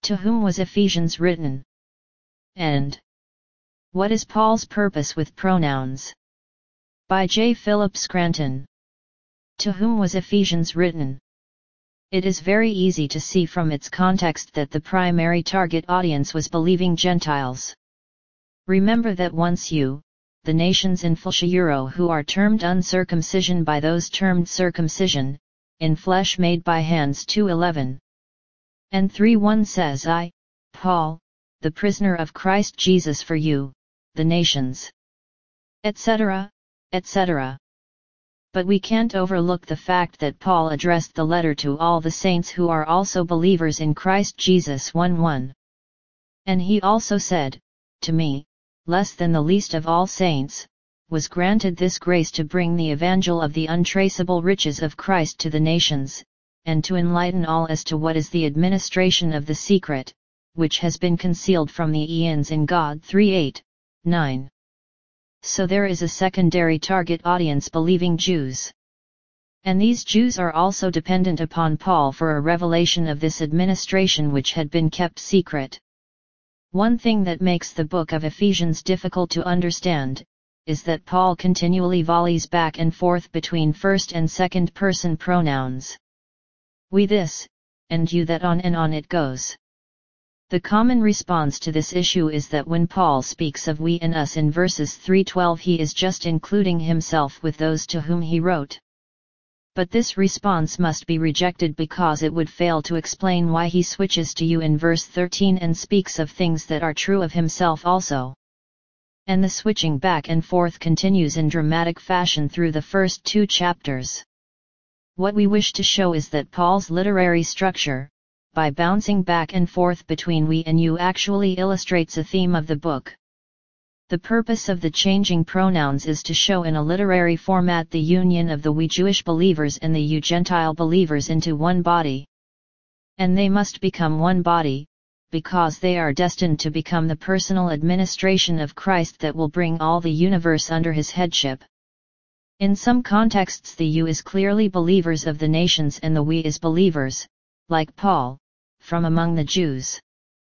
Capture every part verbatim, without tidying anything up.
To whom was Ephesians written? And what is Paul's purpose with pronouns? By J. Philip Scranton. To whom was Ephesians written? It is very easy to see from its context that the primary target audience was believing Gentiles. Remember that once you, the nations in Euro who are termed uncircumcision by those termed circumcision, in flesh made by hands two eleven. And three one says I, Paul, the prisoner of Christ Jesus for you, the nations. et cetera, et cetera. But we can't overlook the fact that Paul addressed the letter to all the saints who are also believers in Christ Jesus one one. And he also said, to me, less than the least of all saints, was granted this grace to bring the evangel of the untraceable riches of Christ to the nations, and to enlighten all as to what is the administration of the secret, which has been concealed from the eons in God three eight, nine. So there is a secondary target audience believing Jews. And these Jews are also dependent upon Paul for a revelation of this administration which had been kept secret. One thing that makes the book of Ephesians difficult to understand, is that Paul continually volleys back and forth between first and second person pronouns. We this, and you that, on and on it goes. The common response to this issue is that when Paul speaks of we and us in verses three twelve he is just including himself with those to whom he wrote. But this response must be rejected because it would fail to explain why he switches to you in verse thirteen and speaks of things that are true of himself also. And the switching back and forth continues in dramatic fashion through the first two chapters. What we wish to show is that Paul's literary structure, by bouncing back and forth between we and you, actually illustrates a theme of the book. The purpose of the changing pronouns is to show in a literary format the union of the we Jewish believers and the you Gentile believers into one body. And they must become one body, because they are destined to become the personal administration of Christ that will bring all the universe under his headship. In some contexts the you is clearly believers of the nations and the we is believers, like Paul, from among the Jews.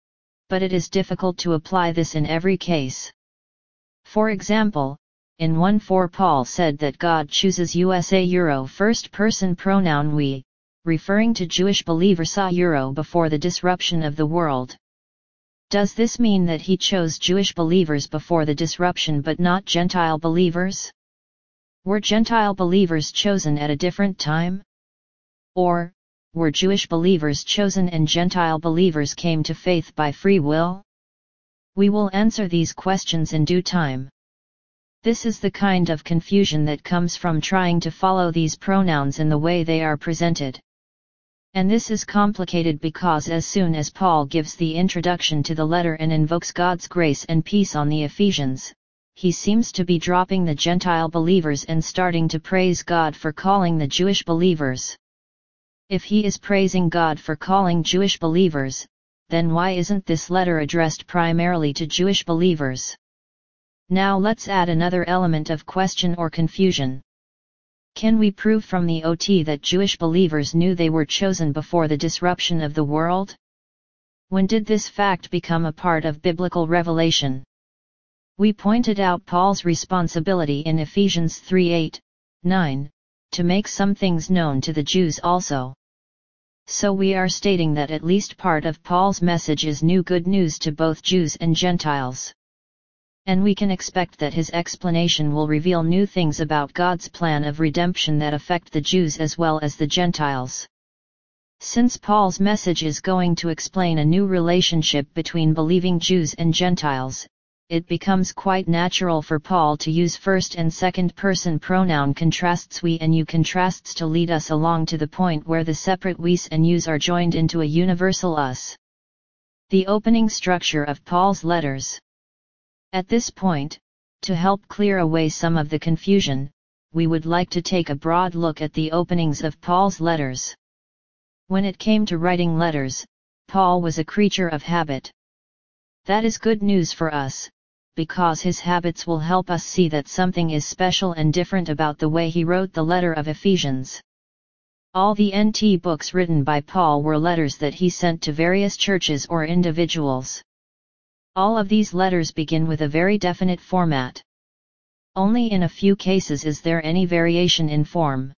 But it is difficult to apply this in every case. For example, in one four Paul said that God chooses us a Euro first person pronoun we, referring to Jewish believers a Euro before the disruption of the world. Does this mean that he chose Jewish believers before the disruption but not Gentile believers? Were Gentile believers chosen at a different time? Or, were Jewish believers chosen and Gentile believers came to faith by free will? We will answer these questions in due time. This is the kind of confusion that comes from trying to follow these pronouns in the way they are presented. And this is complicated because as soon as Paul gives the introduction to the letter and invokes God's grace and peace on the Ephesians, he seems to be dropping the Gentile believers and starting to praise God for calling the Jewish believers. If he is praising God for calling Jewish believers, then why isn't this letter addressed primarily to Jewish believers? Now let's add another element of question or confusion. Can we prove from the O T that Jewish believers knew they were chosen before the disruption of the world? When did this fact become a part of biblical revelation? We pointed out Paul's responsibility in Ephesians three eight, nine, to make some things known to the Jews also. So we are stating that at least part of Paul's message is new good news to both Jews and Gentiles. And we can expect that his explanation will reveal new things about God's plan of redemption that affect the Jews as well as the Gentiles. Since Paul's message is going to explain a new relationship between believing Jews and Gentiles, it becomes quite natural for Paul to use first and second person pronoun contrasts we and you contrasts to lead us along to the point where the separate we's and you's are joined into a universal us. The opening structure of Paul's letters. At this point, to help clear away some of the confusion, we would like to take a broad look at the openings of Paul's letters. When it came to writing letters, Paul was a creature of habit. That is good news for us, because his habits will help us see that something is special and different about the way he wrote the letter of Ephesians. All the N T books written by Paul were letters that he sent to various churches or individuals. All of these letters begin with a very definite format. Only in a few cases is there any variation in form.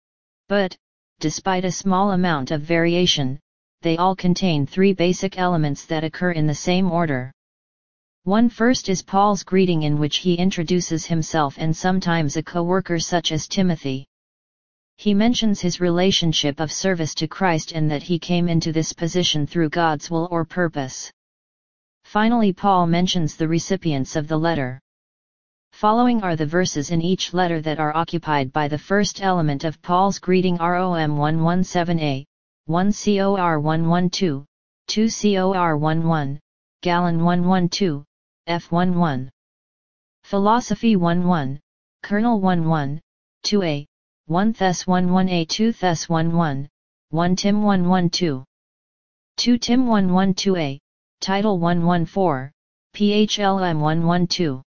But, despite a small amount of variation, they all contain three basic elements that occur in the same order. One first is Paul's greeting, in which he introduces himself and sometimes a co-worker such as Timothy. He mentions his relationship of service to Christ and that he came into this position through God's will or purpose. Finally, Paul mentions the recipients of the letter. Following are the verses in each letter that are occupied by the first element of Paul's greeting: Rom one seventeen a, one Cor one twelve, two Cor eleven, Gallon one twelve, F eleven. Philosophy eleven, Kernel eleven, two a, one Thess eleven a, two Thess eleven, one Tim eleven two. two Tim eleven two a, Title one fourteen, P H L M one twelve.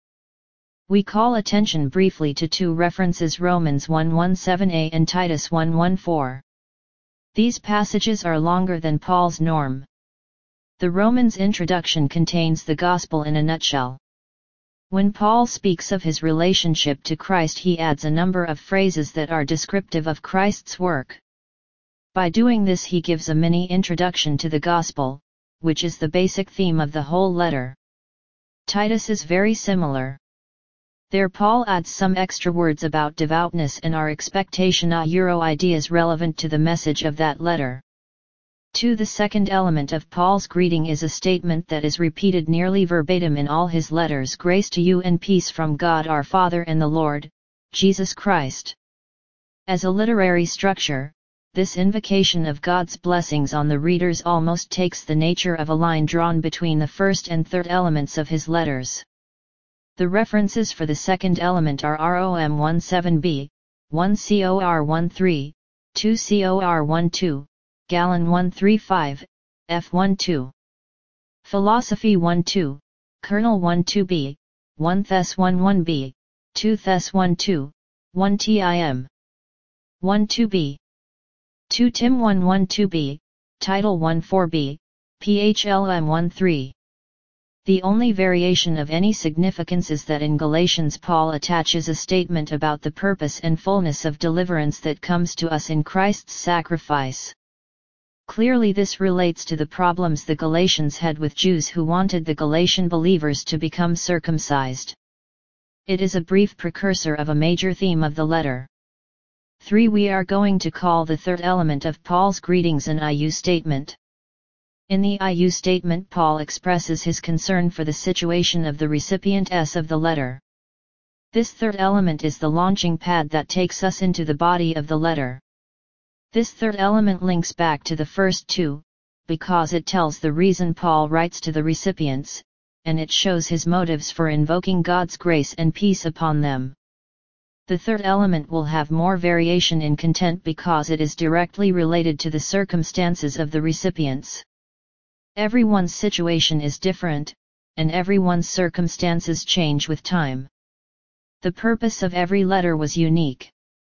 We call attention briefly to two references: Romans one seventeen a and Titus one fourteen. These passages are longer than Paul's norm. The Romans introduction contains the gospel in a nutshell. When Paul speaks of his relationship to Christ, he adds a number of phrases that are descriptive of Christ's work. By doing this, he gives a mini introduction to the gospel, which is the basic theme of the whole letter. Titus is very similar. There Paul adds some extra words about devoutness and our expectation a euro ideas relevant to the message of that letter. two The second element of Paul's greeting is a statement that is repeated nearly verbatim in all his letters: grace to you and peace from God our Father and the Lord, Jesus Christ. As a literary structure, this invocation of God's blessings on the readers almost takes the nature of a line drawn between the first and third elements of his letters. The references for the second element are Rom seventeen b, one Cor thirteen, two Cor twelve, Gallon thirty-five, F twelve. Philosophy twelve, Kernel twelve b, one Thess eleven b, two Thess twelve, one Tim twelve b. two Tim twelve b, Title fourteen b, P H L M thirteen. The only variation of any significance is that in Galatians Paul attaches a statement about the purpose and fullness of deliverance that comes to us in Christ's sacrifice. Clearly this relates to the problems the Galatians had with Jews who wanted the Galatian believers to become circumcised. It is a brief precursor of a major theme of the letter. three We are going to call the third element of Paul's greetings an I U statement. In the I U statement, Paul expresses his concern for the situation of the recipients of the letter. This third element is the launching pad that takes us into the body of the letter. This third element links back to the first two, because it tells the reason Paul writes to the recipients, and it shows his motives for invoking God's grace and peace upon them. The third element will have more variation in content because it is directly related to the circumstances of the recipients. Everyone's situation is different, and everyone's circumstances change with time. The purpose of every letter was unique.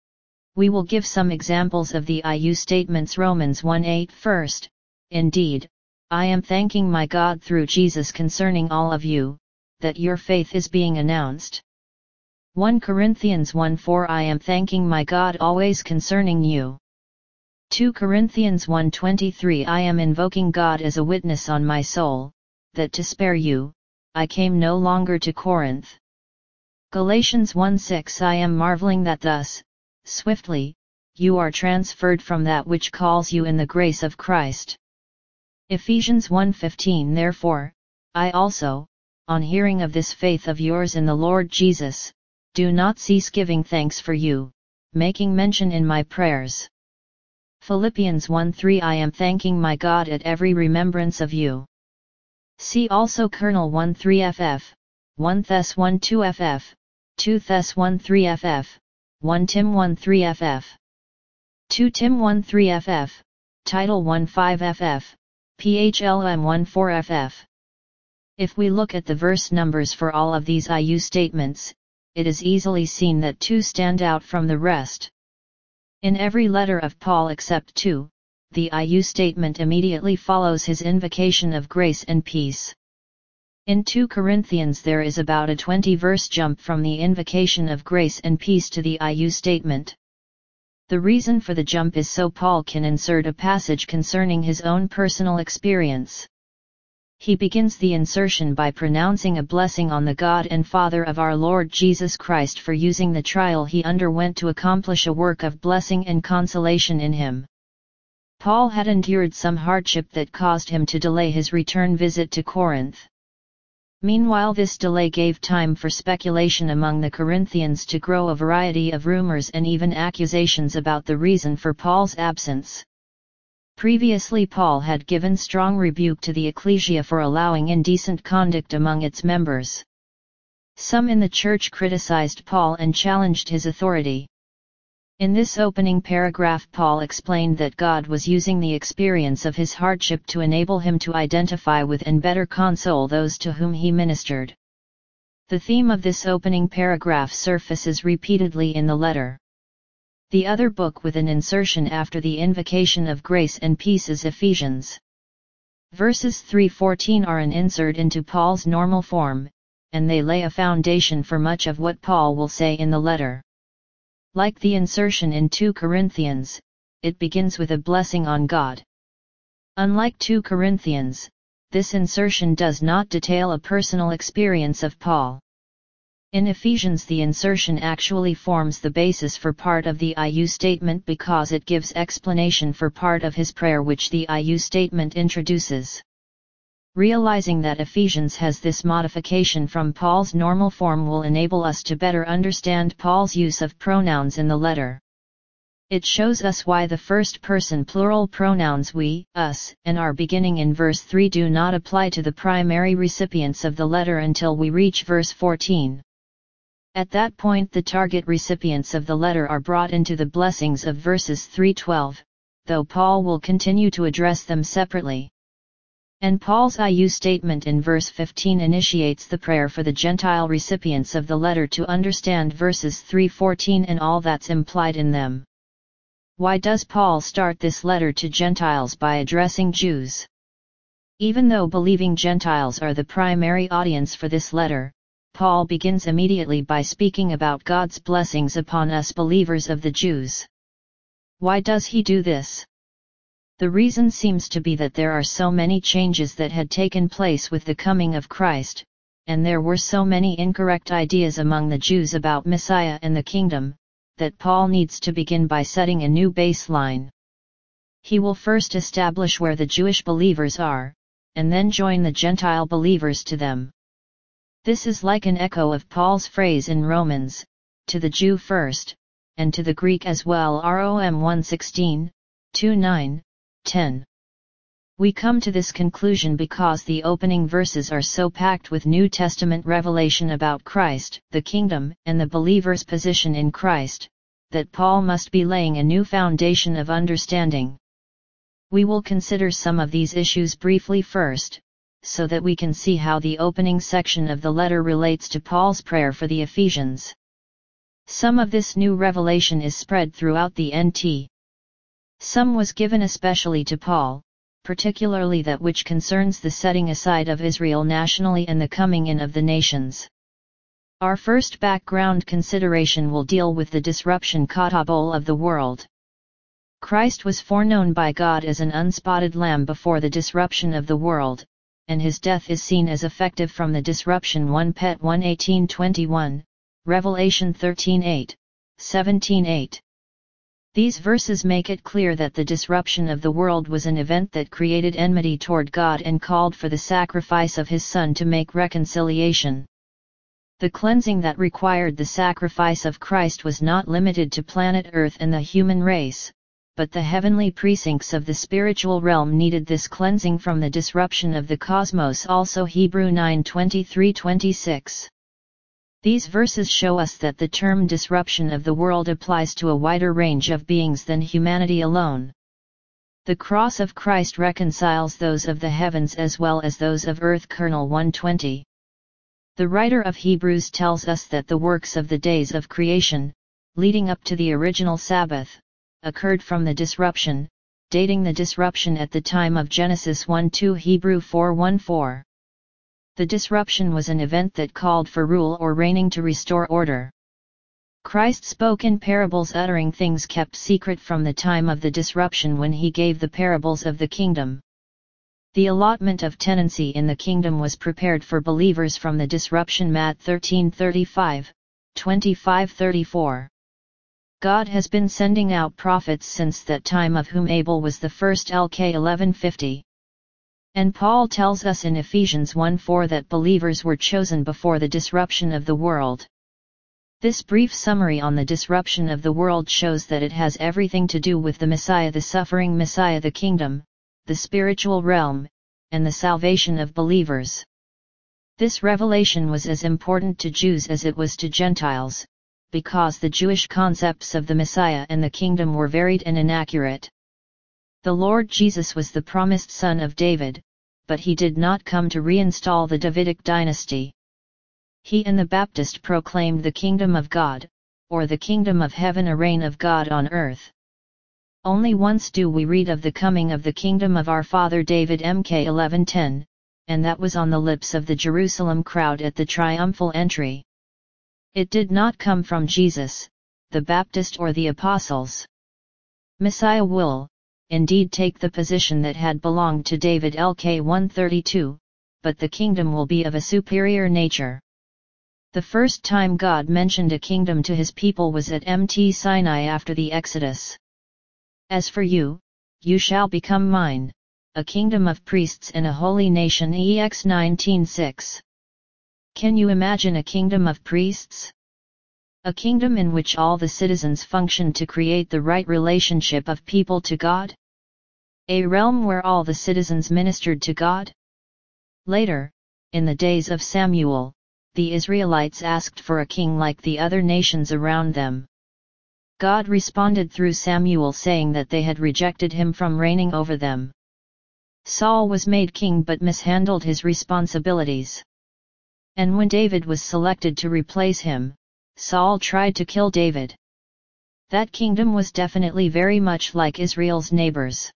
We will give some examples of the I U statements. Romans one eight First, indeed, I am thanking my God through Jesus concerning all of you, that your faith is being announced. First Corinthians one four I am thanking my God always concerning you. Second Corinthians one twenty-three I am invoking God as a witness on my soul, that to spare you, I came no longer to Corinth. Galatians one six I am marveling that thus, swiftly, you are transferred from that which calls you in the grace of Christ. Ephesians one fifteen Therefore, I also, on hearing of this faith of yours in the Lord Jesus, do not cease giving thanks for you, making mention in my prayers. Philippians one three I am thanking my God at every remembrance of you. See also Kernel one three F F, one Thess one two F F, two Thess one three F F, one Tim one three F F, two Tim one three F F, Title one five F F, P H L M fourteen F F. If we look at the verse numbers for all of these I U statements, it is easily seen that two stand out from the rest. In every letter of Paul except two, the I U statement immediately follows his invocation of grace and peace. In two Corinthians there is about a twenty-verse jump from the invocation of grace and peace to the I U statement. The reason for the jump is so Paul can insert a passage concerning his own personal experience. He begins the insertion by pronouncing a blessing on the God and Father of our Lord Jesus Christ for using the trial he underwent to accomplish a work of blessing and consolation in him. Paul had endured some hardship that caused him to delay his return visit to Corinth. Meanwhile, this delay gave time for speculation among the Corinthians to grow a variety of rumors and even accusations about the reason for Paul's absence. Previously, Paul had given strong rebuke to the ecclesia for allowing indecent conduct among its members. Some in the church criticized Paul and challenged his authority. In this opening paragraph, Paul explained that God was using the experience of his hardship to enable him to identify with and better console those to whom he ministered. The theme of this opening paragraph surfaces repeatedly in the letter. The other book with an insertion after the invocation of grace and peace is Ephesians. Verses three to fourteen are an insert into Paul's normal form, and they lay a foundation for much of what Paul will say in the letter. Like the insertion in two Corinthians, it begins with a blessing on God. Unlike two Corinthians, this insertion does not detail a personal experience of Paul. In Ephesians, the insertion actually forms the basis for part of the I U statement because it gives explanation for part of his prayer which the I U statement introduces. Realizing that Ephesians has this modification from Paul's normal form will enable us to better understand Paul's use of pronouns in the letter. It shows us why the first-person plural pronouns we, us, and our beginning in verse three do not apply to the primary recipients of the letter until we reach verse fourteen. At that point, the target recipients of the letter are brought into the blessings of verses three to twelve, though Paul will continue to address them separately. And Paul's I U statement in verse fifteen initiates the prayer for the Gentile recipients of the letter to understand verses three to fourteen and all that's implied in them. Why does Paul start this letter to Gentiles by addressing Jews? Even though believing Gentiles are the primary audience for this letter, Paul begins immediately by speaking about God's blessings upon us believers of the Jews. Why does he do this? The reason seems to be that there are so many changes that had taken place with the coming of Christ, and there were so many incorrect ideas among the Jews about Messiah and the kingdom, that Paul needs to begin by setting a new baseline. He will first establish where the Jewish believers are, and then join the Gentile believers to them. This is like an echo of Paul's phrase in Romans, to the Jew first, and to the Greek as well. Rom one sixteen, two nine, ten. We come to this conclusion because the opening verses are so packed with New Testament revelation about Christ, the kingdom, and the believer's position in Christ, that Paul must be laying a new foundation of understanding. We will consider some of these issues briefly first, so that we can see how the opening section of the letter relates to Paul's prayer for the Ephesians. Some of this new revelation is spread throughout the N T. Some was given especially to Paul, particularly that which concerns the setting aside of Israel nationally and the coming in of the nations. Our first background consideration will deal with the disruption katabol of the world. Christ was foreknown by God as an unspotted lamb before the disruption of the world, and his death is seen as effective from the disruption. First Peter one eighteen twenty-one, Revelation thirteen eight, seventeen eight. These verses make it clear that the disruption of the world was an event that created enmity toward God and called for the sacrifice of His Son to make reconciliation. The cleansing that required the sacrifice of Christ was not limited to planet Earth and the human race, but the heavenly precincts of the spiritual realm needed this cleansing from the disruption of the cosmos also. Hebrews nine twenty-three to twenty-six. These verses show us that the term disruption of the world applies to a wider range of beings than humanity alone. The cross of Christ reconciles those of the heavens as well as those of earth. Colonel one twenty. The writer of Hebrews tells us that the works of the days of creation, leading up to the original Sabbath, occurred from the disruption, dating the disruption at the time of Genesis one two Hebrew four one four. The disruption was an event that called for rule or reigning to restore order. Christ spoke in parables, uttering things kept secret from the time of the disruption when he gave the parables of the kingdom. The allotment of tenancy in the kingdom was prepared for believers from the disruption. Matt thirteen thirty-five, twenty-five thirty-four. God has been sending out prophets since that time, of whom Abel was the first. Luke eleven fifty. And Paul tells us in Ephesians one four that believers were chosen before the disruption of the world. This brief summary on the disruption of the world shows that it has everything to do with the Messiah, the suffering Messiah, the kingdom, the spiritual realm, and the salvation of believers. This revelation was as important to Jews as it was to Gentiles, because the Jewish concepts of the Messiah and the kingdom were varied and inaccurate. The Lord Jesus was the promised son of David, but he did not come to reinstall the Davidic dynasty. He and the Baptist proclaimed the kingdom of God, or the kingdom of heaven, a reign of God on earth. Only once do we read of the coming of the kingdom of our father David. Mark eleven ten, and that was on the lips of the Jerusalem crowd at the triumphal entry. It did not come from Jesus, the Baptist, or the apostles. Messiah will, indeed, take the position that had belonged to David. Luke one thirty-two, but the kingdom will be of a superior nature. The first time God mentioned a kingdom to his people was at Mount Sinai after the Exodus. As for you, you shall become mine, a kingdom of priests and a holy nation. Exodus nineteen six. Can you imagine a kingdom of priests? A kingdom in which all the citizens function to create the right relationship of people to God? A realm where all the citizens ministered to God? Later, in the days of Samuel, the Israelites asked for a king like the other nations around them. God responded through Samuel, saying that they had rejected him from reigning over them. Saul was made king but mishandled his responsibilities. And when David was selected to replace him, Saul tried to kill David. That kingdom was definitely very much like Israel's neighbors.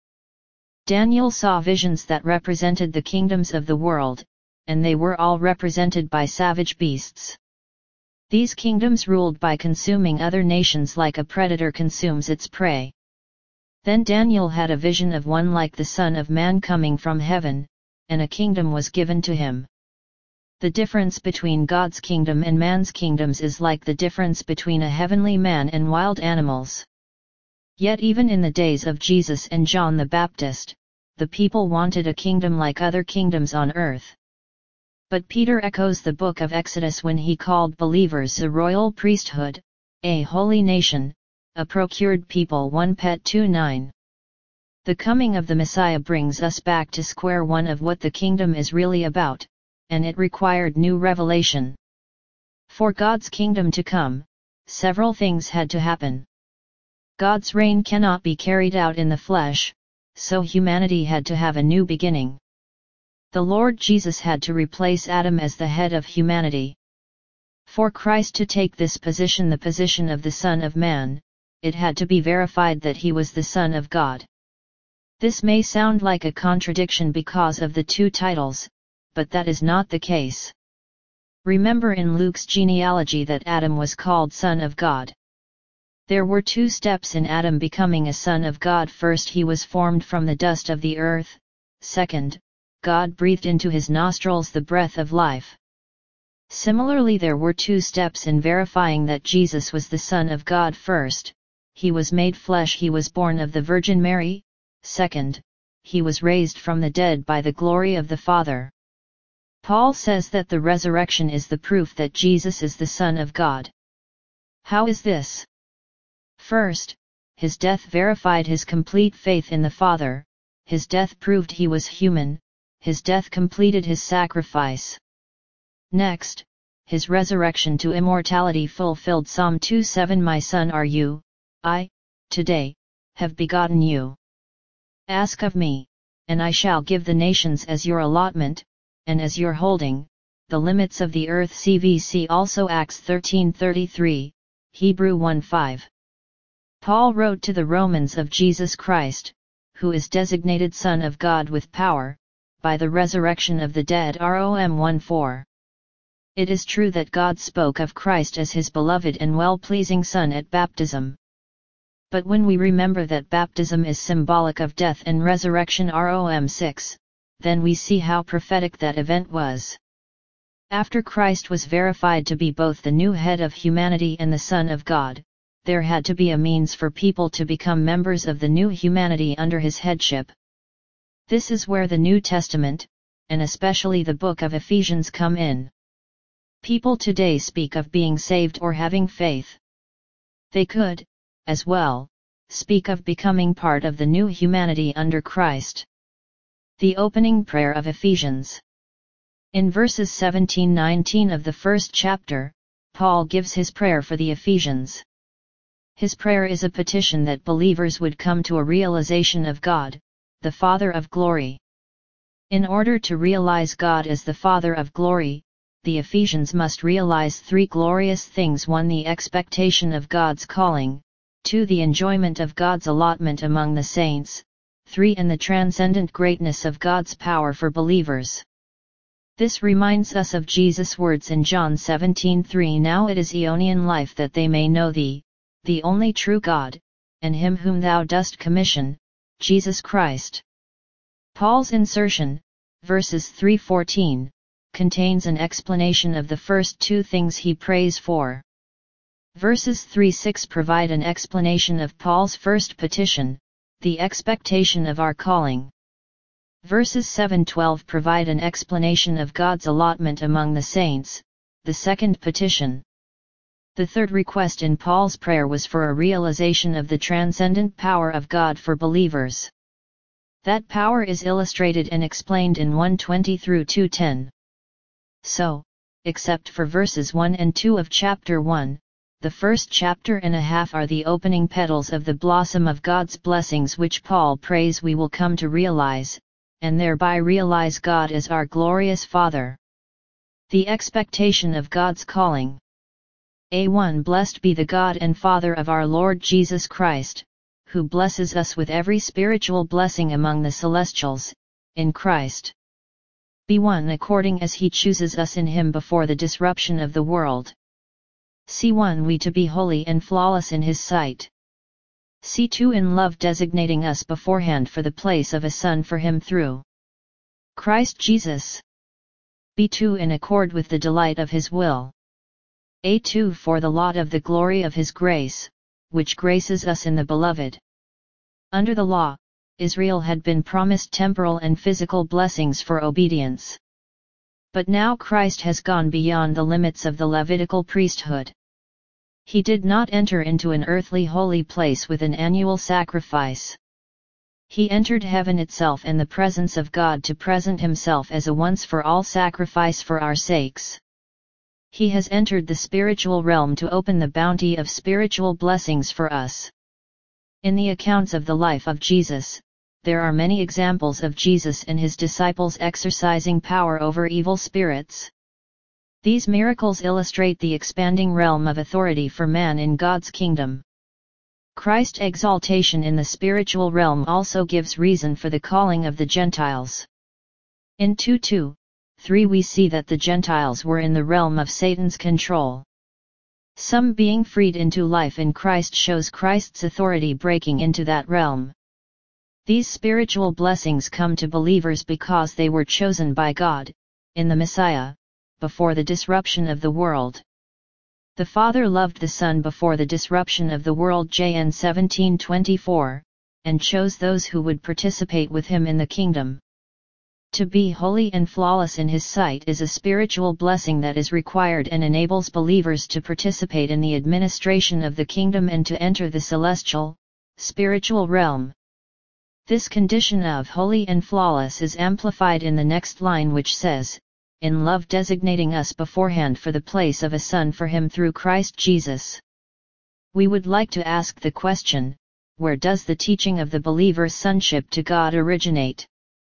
Daniel saw visions that represented the kingdoms of the world, and they were all represented by savage beasts. These kingdoms ruled by consuming other nations like a predator consumes its prey. Then Daniel had a vision of one like the Son of Man coming from heaven, and a kingdom was given to him. The difference between God's kingdom and man's kingdoms is like the difference between a heavenly man and wild animals. Yet even in the days of Jesus and John the Baptist, the people wanted a kingdom like other kingdoms on earth. But Peter echoes the book of Exodus when he called believers a royal priesthood, a holy nation, a procured people. First Peter two nine. The coming of the Messiah brings us back to square one of what the kingdom is really about, and it required new revelation. For God's kingdom to come, several things had to happen. God's reign cannot be carried out in the flesh, so humanity had to have a new beginning. The Lord Jesus had to replace Adam as the head of humanity. For Christ to take this position, the position of the Son of Man, it had to be verified that he was the Son of God. This may sound like a contradiction because of the two titles, but that is not the case. Remember in Luke's genealogy that Adam was called Son of God. There were two steps in Adam becoming a son of God. First, he was formed from the dust of the earth. Second, God breathed into his nostrils the breath of life. Similarly, there were two steps in verifying that Jesus was the Son of God. First, he was made flesh, he was born of the Virgin Mary. Second, he was raised from the dead by the glory of the Father. Paul says that the resurrection is the proof that Jesus is the Son of God. How is this? First, his death verified his complete faith in the Father, his death proved he was human, his death completed his sacrifice. Next, his resurrection to immortality fulfilled Psalm two seven. My son are you, I, today, have begotten you. Ask of me, and I shall give the nations as your allotment, and as your holding, the limits of the earth. C V C also Acts thirteen thirty-three, Hebrew one five. Paul wrote to the Romans of Jesus Christ, who is designated Son of God with power, by the resurrection of the dead. Rom one four. It is true that God spoke of Christ as his beloved and well-pleasing Son at baptism. But when we remember that baptism is symbolic of death and resurrection. Rom six, then we see how prophetic that event was. After Christ was verified to be both the new head of humanity and the Son of God, there had to be a means for people to become members of the new humanity under his headship. This is where the New Testament, and especially the book of Ephesians, come in. People today speak of being saved or having faith. They could, as well, speak of becoming part of the new humanity under Christ. The opening prayer of Ephesians. In verses seventeen to nineteen of the first chapter, Paul gives his prayer for the Ephesians. His prayer is a petition that believers would come to a realization of God, the Father of glory. In order to realize God as the Father of glory, the Ephesians must realize three glorious things: one, the expectation of God's calling; two, the enjoyment of God's allotment among the saints; three, and the transcendent greatness of God's power for believers. This reminds us of Jesus' words in John seventeen three, "Now it is aeonian life that they may know thee, the only true God, and him whom thou dost commission, Jesus Christ." Paul's insertion, verses three to fourteen, contains an explanation of the first two things he prays for. Verses three to six provide an explanation of Paul's first petition, the expectation of our calling. Verses seven to twelve provide an explanation of God's allotment among the saints, the second petition. The third request in Paul's prayer was for a realization of the transcendent power of God for believers. That power is illustrated and explained in one twenty through two ten. So, except for verses one and two of chapter one, the first chapter and a half are the opening petals of the blossom of God's blessings, which Paul prays we will come to realize, and thereby realize God as our glorious Father. The expectation of God's calling. A one Blessed be the God and Father of our Lord Jesus Christ, who blesses us with every spiritual blessing among the celestials, in Christ. B one According as he chooses us in him before the disruption of the world. C one We to be holy and flawless in his sight. C two In love designating us beforehand for the place of a son for him through Christ Jesus. B two In accord with the delight of his will. A two For the lot of the glory of his grace, which graces us in the beloved. Under the law, Israel had been promised temporal and physical blessings for obedience. But now Christ has gone beyond the limits of the Levitical priesthood. He did not enter into an earthly holy place with an annual sacrifice. He entered heaven itself and the presence of God to present himself as a once-for-all sacrifice for our sakes. He has entered the spiritual realm to open the bounty of spiritual blessings for us. In the accounts of the life of Jesus, there are many examples of Jesus and his disciples exercising power over evil spirits. These miracles illustrate the expanding realm of authority for man in God's kingdom. Christ's exaltation in the spiritual realm also gives reason for the calling of the Gentiles. In two two, three we see that the Gentiles were in the realm of Satan's control. Some being freed into life in Christ shows Christ's authority breaking into that realm. These spiritual blessings come to believers because they were chosen by God, in the Messiah, before the disruption of the world. The Father loved the Son before the disruption of the world John seventeen twenty-four, and chose those who would participate with him in the kingdom. To be holy and flawless in his sight is a spiritual blessing that is required and enables believers to participate in the administration of the kingdom and to enter the celestial, spiritual realm. This condition of holy and flawless is amplified in the next line, which says, in love designating us beforehand for the place of a son for him through Christ Jesus. We would like to ask the question, where does the teaching of the believer's sonship to God originate?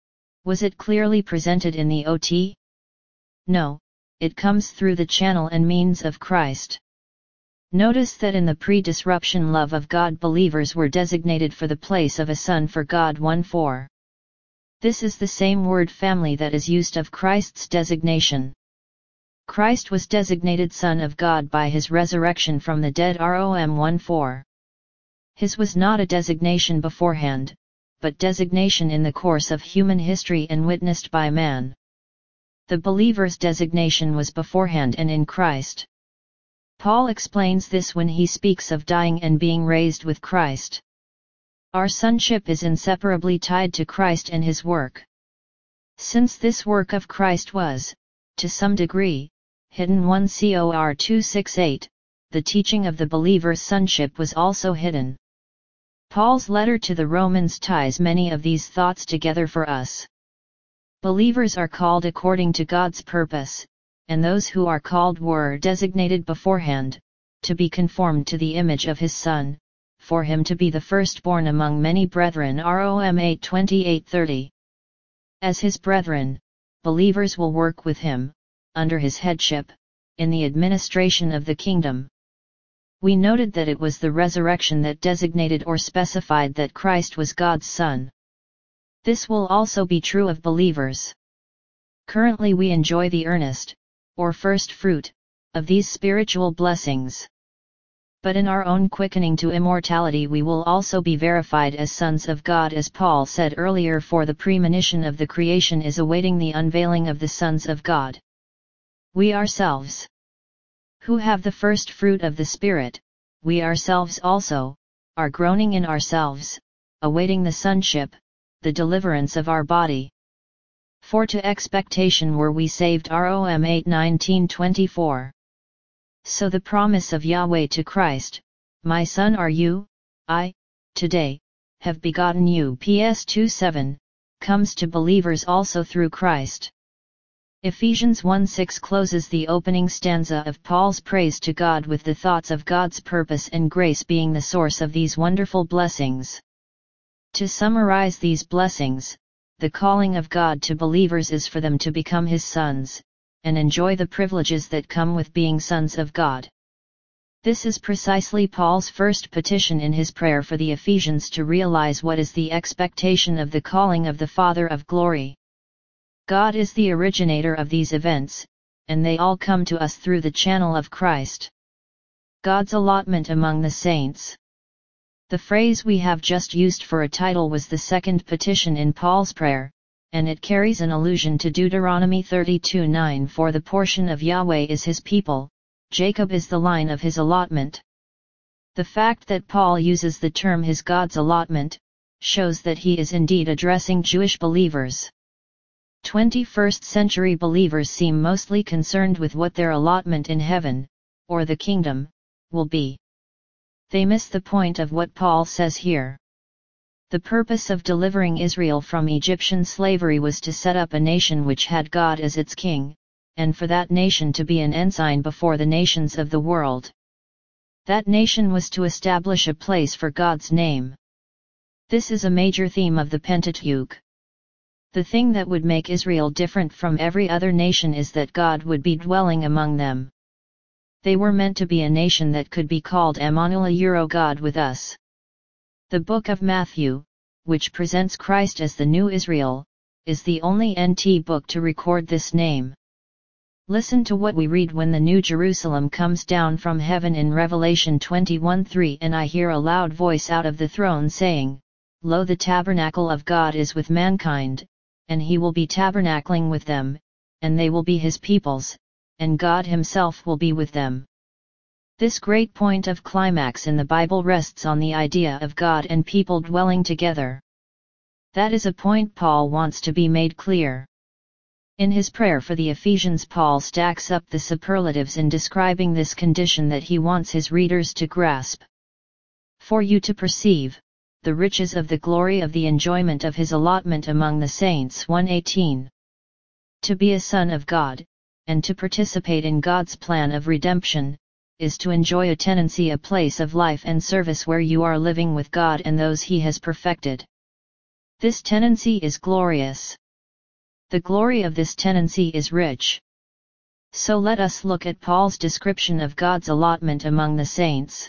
Was it clearly presented in the O T? No, it comes through the channel and means of Christ. Notice that in the pre-disruption love of God believers were designated for the place of a son for God one four. This is the same word family that is used of Christ's designation. Christ was designated Son of God by his resurrection from the dead Rom one four. His was not a designation beforehand, but designation in the course of human history and witnessed by man. The believer's designation was beforehand and in Christ. Paul explains this when he speaks of dying and being raised with Christ. Our sonship is inseparably tied to Christ and his work. Since this work of Christ was, to some degree, hidden one Cor two sixty-eight, the teaching of the believer's sonship was also hidden. Paul's letter to the Romans ties many of these thoughts together for us. Believers are called according to God's purpose, and those who are called were designated beforehand, to be conformed to the image of his Son, for him to be the firstborn among many brethren. Rom eight twenty-eight thirty. As his brethren, believers will work with him, under his headship, in the administration of the kingdom. We noted that it was the resurrection that designated or specified that Christ was God's Son. This will also be true of believers. Currently we enjoy the earnest, or first fruit, of these spiritual blessings. But in our own quickening to immortality we will also be verified as sons of God, as Paul said earlier, for the premonition of the creation is awaiting the unveiling of the sons of God. We ourselves, who have the first fruit of the Spirit, we ourselves also, are groaning in ourselves, awaiting the sonship, the deliverance of our body. For to expectation were we saved. Rom eight nineteen twenty-four. So the promise of Yahweh to Christ, my son are you, I, today, have begotten you, P S two seven, comes to believers also through Christ. Ephesians one six closes the opening stanza of Paul's praise to God with the thoughts of God's purpose and grace being the source of these wonderful blessings. To summarize these blessings, the calling of God to believers is for them to become his sons, and enjoy the privileges that come with being sons of God. This is precisely Paul's first petition in his prayer for the Ephesians, to realize what is the expectation of the calling of the Father of glory. God is the originator of these events, and they all come to us through the channel of Christ. God's allotment among the saints. The phrase we have just used for a title was the second petition in Paul's prayer, and it carries an allusion to Deuteronomy thirty-two nine, for the portion of Yahweh is his people, Jacob is the line of his allotment. The fact that Paul uses the term his God's allotment, shows that he is indeed addressing Jewish believers. twenty-first century believers seem mostly concerned with what their allotment in heaven, or the kingdom, will be. They miss the point of what Paul says here. The purpose of delivering Israel from Egyptian slavery was to set up a nation which had God as its king, and for that nation to be an ensign before the nations of the world. That nation was to establish a place for God's name. This is a major theme of the Pentateuch. The thing that would make Israel different from every other nation is that God would be dwelling among them. They were meant to be a nation that could be called Emmanuel, Euro God with us. The book of Matthew, which presents Christ as the new Israel, is the only N T book to record this name. Listen to what we read when the New Jerusalem comes down from heaven in Revelation twenty-one three, and I hear a loud voice out of the throne saying, Lo, the tabernacle of God is with mankind, and he will be tabernacling with them, and they will be his peoples, and God himself will be with them. This great point of climax in the Bible rests on the idea of God and people dwelling together. That is a point Paul wants to be made clear. In his prayer for the Ephesians, Paul stacks up the superlatives in describing this condition that he wants his readers to grasp. For you to perceive the riches of the glory of the enjoyment of his allotment among the saints. one eighteen. To be a son of God, and to participate in God's plan of redemption, is to enjoy a tenancy, a place of life and service where you are living with God and those he has perfected. This tenancy is glorious. The glory of this tenancy is rich. So let us look at Paul's description of God's allotment among the saints.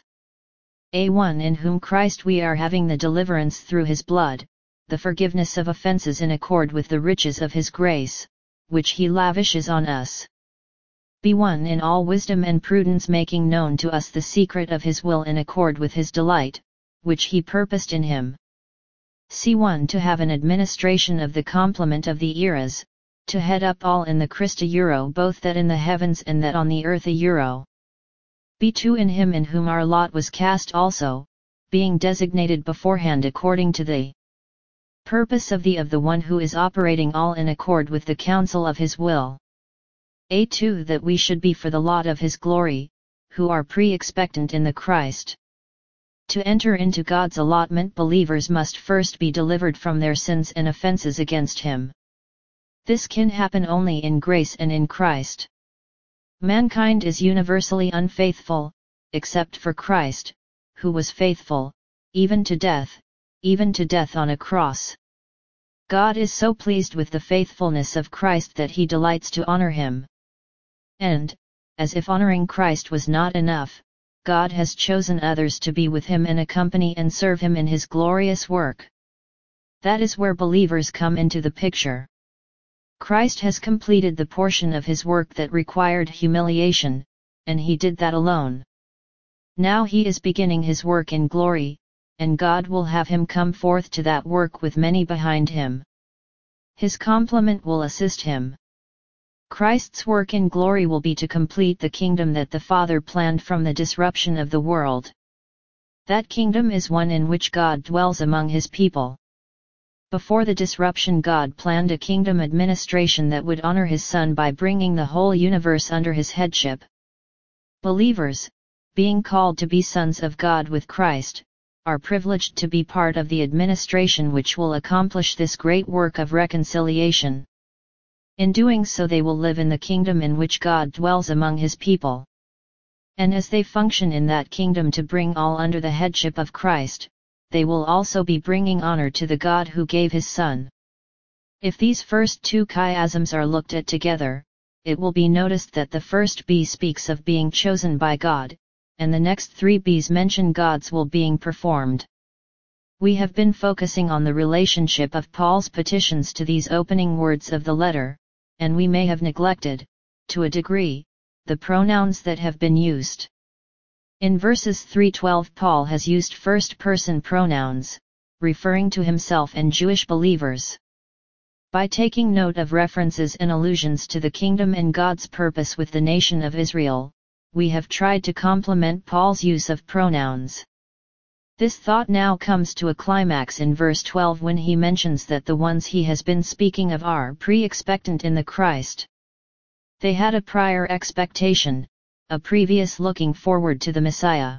A one In whom Christ we are having the deliverance through his blood, the forgiveness of offenses in accord with the riches of his grace, which he lavishes on us. B one In all wisdom and prudence making known to us the secret of his will in accord with his delight, which he purposed in him. C one To have an administration of the complement of the eras, to head up all in the Christa euro both that in the heavens and that on the earth a euro. B two In him in whom our lot was cast also, being designated beforehand according to the purpose of the of the one who is operating all in accord with the counsel of his will. A two That we should be for the lot of his glory, who are pre-expectant in the Christ. To enter into God's allotment, believers must first be delivered from their sins and offenses against him. This can happen only in grace and in Christ. Mankind is universally unfaithful, except for Christ, who was faithful, even to death, even to death on a cross. God is so pleased with the faithfulness of Christ that he delights to honor him. And, as if honoring Christ was not enough, God has chosen others to be with him and accompany and serve him in his glorious work. That is where believers come into the picture. Christ has completed the portion of his work that required humiliation, and he did that alone. Now he is beginning his work in glory, and God will have him come forth to that work with many behind him. His complement will assist him. Christ's work in glory will be to complete the kingdom that the Father planned from the disruption of the world. That kingdom is one in which God dwells among his people. Before the disruption, God planned a kingdom administration that would honor his Son by bringing the whole universe under his headship. Believers, being called to be sons of God with Christ, are privileged to be part of the administration which will accomplish this great work of reconciliation. In doing so, they will live in the kingdom in which God dwells among his people. And as they function in that kingdom to bring all under the headship of Christ, they will also be bringing honor to the God who gave his Son. If these first two chiasms are looked at together, it will be noticed that the first B speaks of being chosen by God, and the next three B's mention God's will being performed. We have been focusing on the relationship of Paul's petitions to these opening words of the letter, and we may have neglected, to a degree, the pronouns that have been used. In verses three to twelve, Paul has used first-person pronouns, referring to himself and Jewish believers. By taking note of references and allusions to the kingdom and God's purpose with the nation of Israel, we have tried to complement Paul's use of pronouns. This thought now comes to a climax in verse twelve when he mentions that the ones he has been speaking of are pre-expectant in the Christ. They had a prior expectation, a previous looking forward to the Messiah.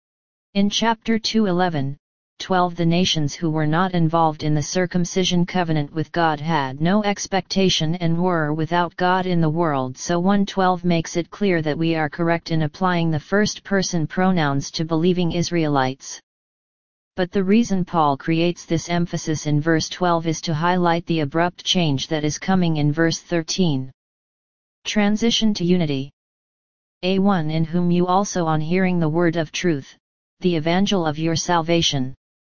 In chapter two eleven, twelve the nations who were not involved in the circumcision covenant with God had no expectation and were without God in the world, so one twelve makes it clear that we are correct in applying the first-person pronouns to believing Israelites. But the reason Paul creates this emphasis in verse twelve is to highlight the abrupt change that is coming in verse thirteen. Transition to unity. A one In whom you also on hearing the word of truth, the evangel of your salvation.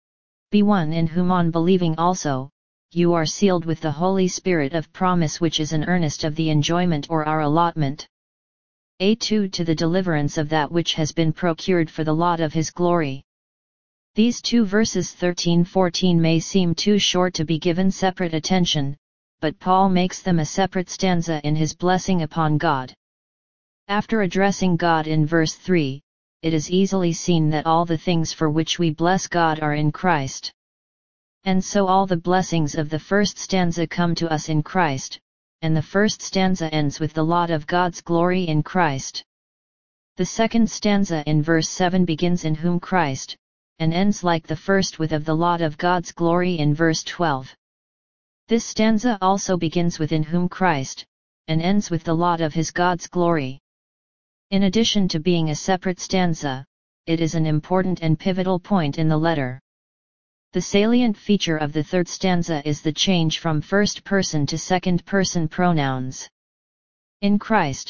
B one In whom on believing also, you are sealed with the Holy Spirit of promise, which is an earnest of the enjoyment or our allotment. A two To the deliverance of that which has been procured for the lot of his glory. These two verses thirteen to fourteen may seem too short to be given separate attention, but Paul makes them a separate stanza in his blessing upon God. After addressing God in verse three, it is easily seen that all the things for which we bless God are in Christ. And so all the blessings of the first stanza come to us in Christ, and the first stanza ends with the lot of God's glory in Christ. The second stanza in verse seven begins in whom Christ, and ends like the first with of the lot of God's glory in verse twelve. This stanza also begins with in whom Christ, and ends with the lot of his God's glory. In addition to being a separate stanza, it is an important and pivotal point in the letter. The salient feature of the third stanza is the change from first person to second person pronouns. In Christ,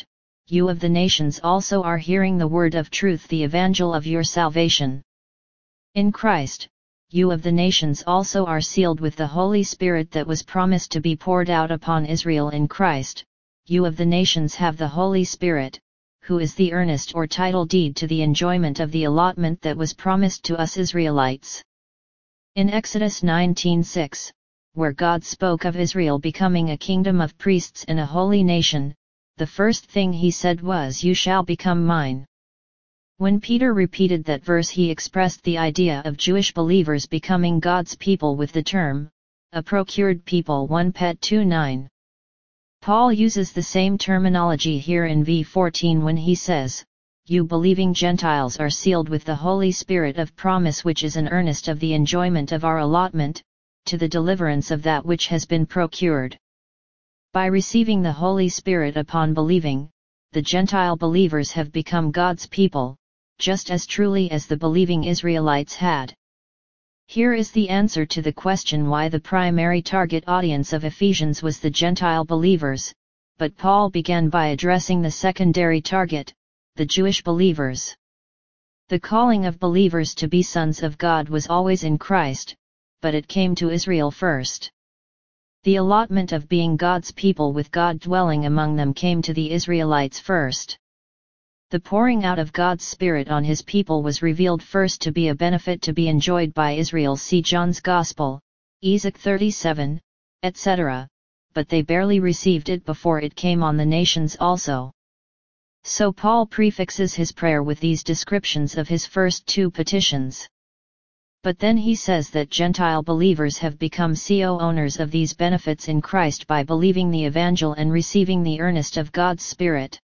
you of the nations also are hearing the word of truth, the evangel of your salvation. In Christ, you of the nations also are sealed with the Holy Spirit that was promised to be poured out upon Israel in Christ. You of the nations have the Holy Spirit, who is the earnest or title deed to the enjoyment of the allotment that was promised to us Israelites. In Exodus nineteen six, where God spoke of Israel becoming a kingdom of priests and a holy nation, the first thing he said was, "You shall become mine." When Peter repeated that verse, he expressed the idea of Jewish believers becoming God's people with the term, a procured people, First Peter two nine. Paul uses the same terminology here in verse fourteen when he says, "You believing Gentiles are sealed with the Holy Spirit of promise, which is an earnest of the enjoyment of our allotment, to the deliverance of that which has been procured." By receiving the Holy Spirit upon believing, the Gentile believers have become God's people, just as truly as the believing Israelites had. Here is the answer to the question why the primary target audience of Ephesians was the Gentile believers, but Paul began by addressing the secondary target, the Jewish believers. The calling of believers to be sons of God was always in Christ, but it came to Israel first. The allotment of being God's people with God dwelling among them came to the Israelites first. The pouring out of God's Spirit on His people was revealed first to be a benefit to be enjoyed by Israel. See John's Gospel, Ezek thirty-seven, et cetera, but they barely received it before it came on the nations also. So Paul prefixes his prayer with these descriptions of his first two petitions. But then he says that Gentile believers have become co-owners of these benefits in Christ by believing the Evangel and receiving the earnest of God's Spirit.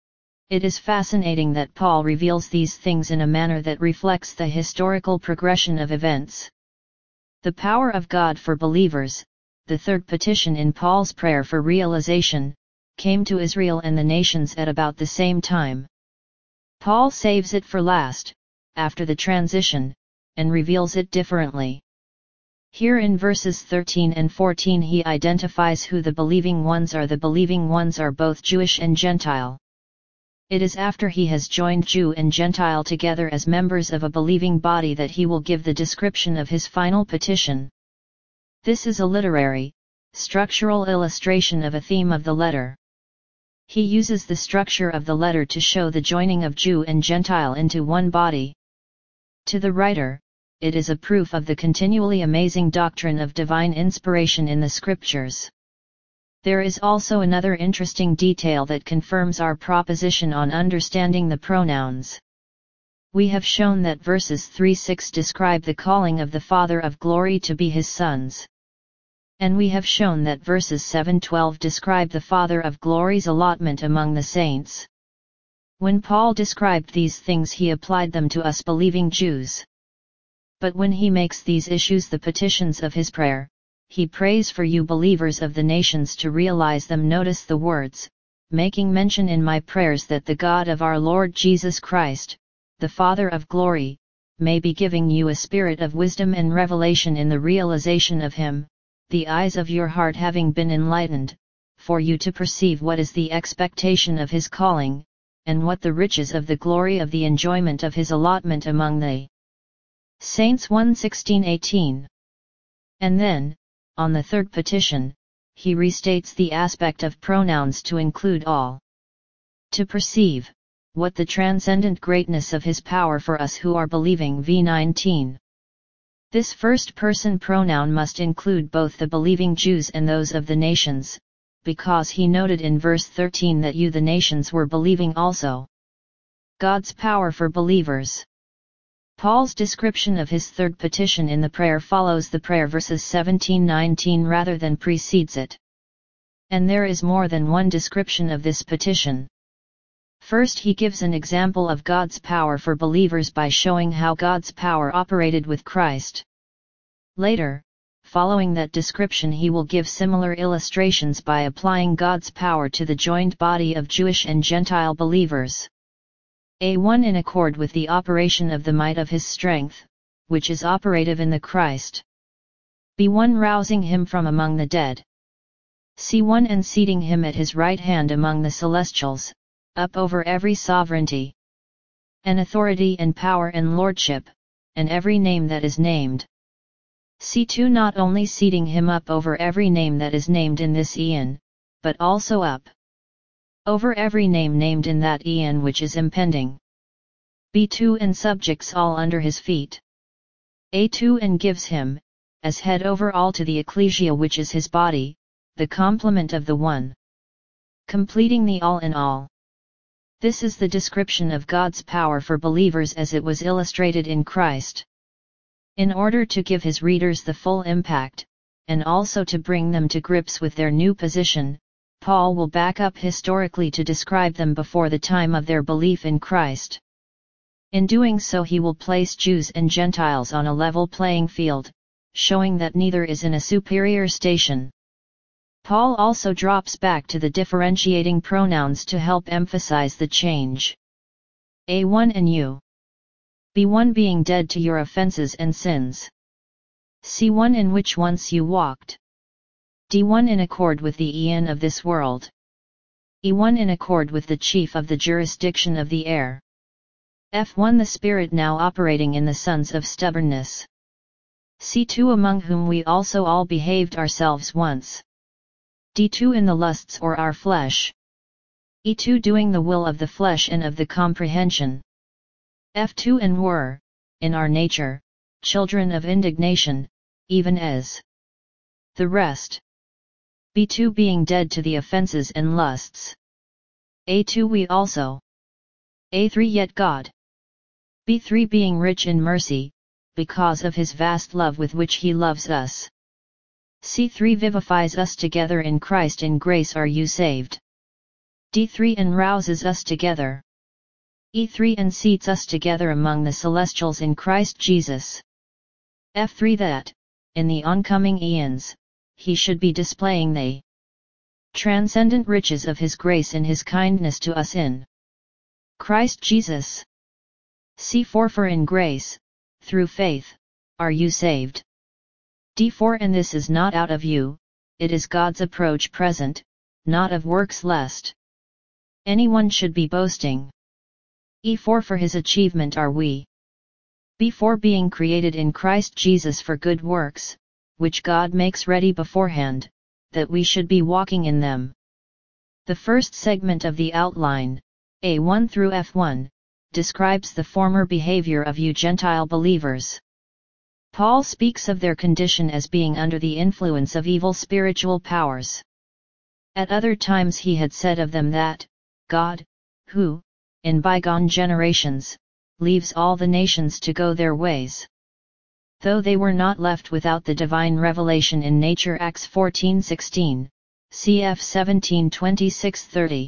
It is fascinating that Paul reveals these things in a manner that reflects the historical progression of events. The power of God for believers, the third petition in Paul's prayer for realization, came to Israel and the nations at about the same time. Paul saves it for last, after the transition, and reveals it differently. Here in verses thirteen and fourteen he identifies who the believing ones are. The believing ones are both Jewish and Gentile. It is after he has joined Jew and Gentile together as members of a believing body that he will give the description of his final petition. This is a literary, structural illustration of a theme of the letter. He uses the structure of the letter to show the joining of Jew and Gentile into one body. To the writer, it is a proof of the continually amazing doctrine of divine inspiration in the Scriptures. There is also another interesting detail that confirms our proposition on understanding the pronouns. We have shown that verses three six describe the calling of the Father of glory to be His sons. And we have shown that verses seven twelve describe the Father of glory's allotment among the saints. When Paul described these things, he applied them to us believing Jews. But when he makes these issues the petitions of his prayer, he prays for you believers of the nations to realize them. Notice the words, making mention in my prayers that the God of our Lord Jesus Christ, the Father of glory, may be giving you a spirit of wisdom and revelation in the realization of Him, the eyes of your heart having been enlightened, for you to perceive what is the expectation of His calling, and what the riches of the glory of the enjoyment of His allotment among the saints. First sixteen eighteen. And then, on the third petition, he restates the aspect of pronouns to include all. To perceive, what the transcendent greatness of His power for us who are believing. Verse nineteen. This first-person pronoun must include both the believing Jews and those of the nations, because he noted in verse thirteen that you the nations were believing also. God's power for believers. Paul's description of his third petition in the prayer follows the prayer verses seventeen nineteen rather than precedes it. And there is more than one description of this petition. First, he gives an example of God's power for believers by showing how God's power operated with Christ. Later, following that description, he will give similar illustrations by applying God's power to the joined body of Jewish and Gentile believers. A one In accord with the operation of the might of His strength, which is operative in the Christ. B one Rousing Him from among the dead. C one And seating Him at His right hand among the celestials, up over every sovereignty, and authority and power and lordship, and every name that is named. C two not only seating him up over every name that is named in this aeon, but also up over every name named in that aeon which is impending. B two and subjects all under his feet. A two and gives him, as head over all to the ecclesia which is his body, the complement of the one, completing the all in all. This is the description of God's power for believers as it was illustrated in Christ. In order to give his readers the full impact, and also to bring them to grips with their new position, Paul will back up historically to describe them before the time of their belief in Christ. In doing so he will place Jews and Gentiles on a level playing field, showing that neither is in a superior station. Paul also drops back to the differentiating pronouns to help emphasize the change. A one and you. B one being dead to your offenses and sins. C one in which once you walked. D one in accord with the aeon of this world. E one in accord with the chief of the jurisdiction of the air. F one the Spirit now operating in the sons of stubbornness. C two among whom we also all behaved ourselves once. D two in the lusts or our flesh. E two doing the will of the flesh and of the comprehension. F two and were, in our nature, children of indignation, even as the rest. B two being dead to the offenses and lusts. A two we also. A three yet God. B three being rich in mercy, because of his vast love with which he loves us. C three vivifies us together in Christ, in grace are you saved. D three and rouses us together. E three and seats us together among the celestials in Christ Jesus. F three that, in the oncoming eons, he should be displaying the transcendent riches of his grace and his kindness to us in Christ Jesus. C four for in grace, through faith, are you saved. D four and this is not out of you, it is God's approach present, not of works lest anyone should be boasting. E four for his achievement are we. B four being created in Christ Jesus for good works, which God makes ready beforehand, that we should be walking in them. The first segment of the outline, A one through F one, describes the former behavior of you Gentile believers. Paul speaks of their condition as being under the influence of evil spiritual powers. At other times he had said of them that, God, who, in bygone generations, leaves all the nations to go their ways. Though they were not left without the divine revelation in nature Acts fourteen sixteen, C F seventeen twenty-six thirty.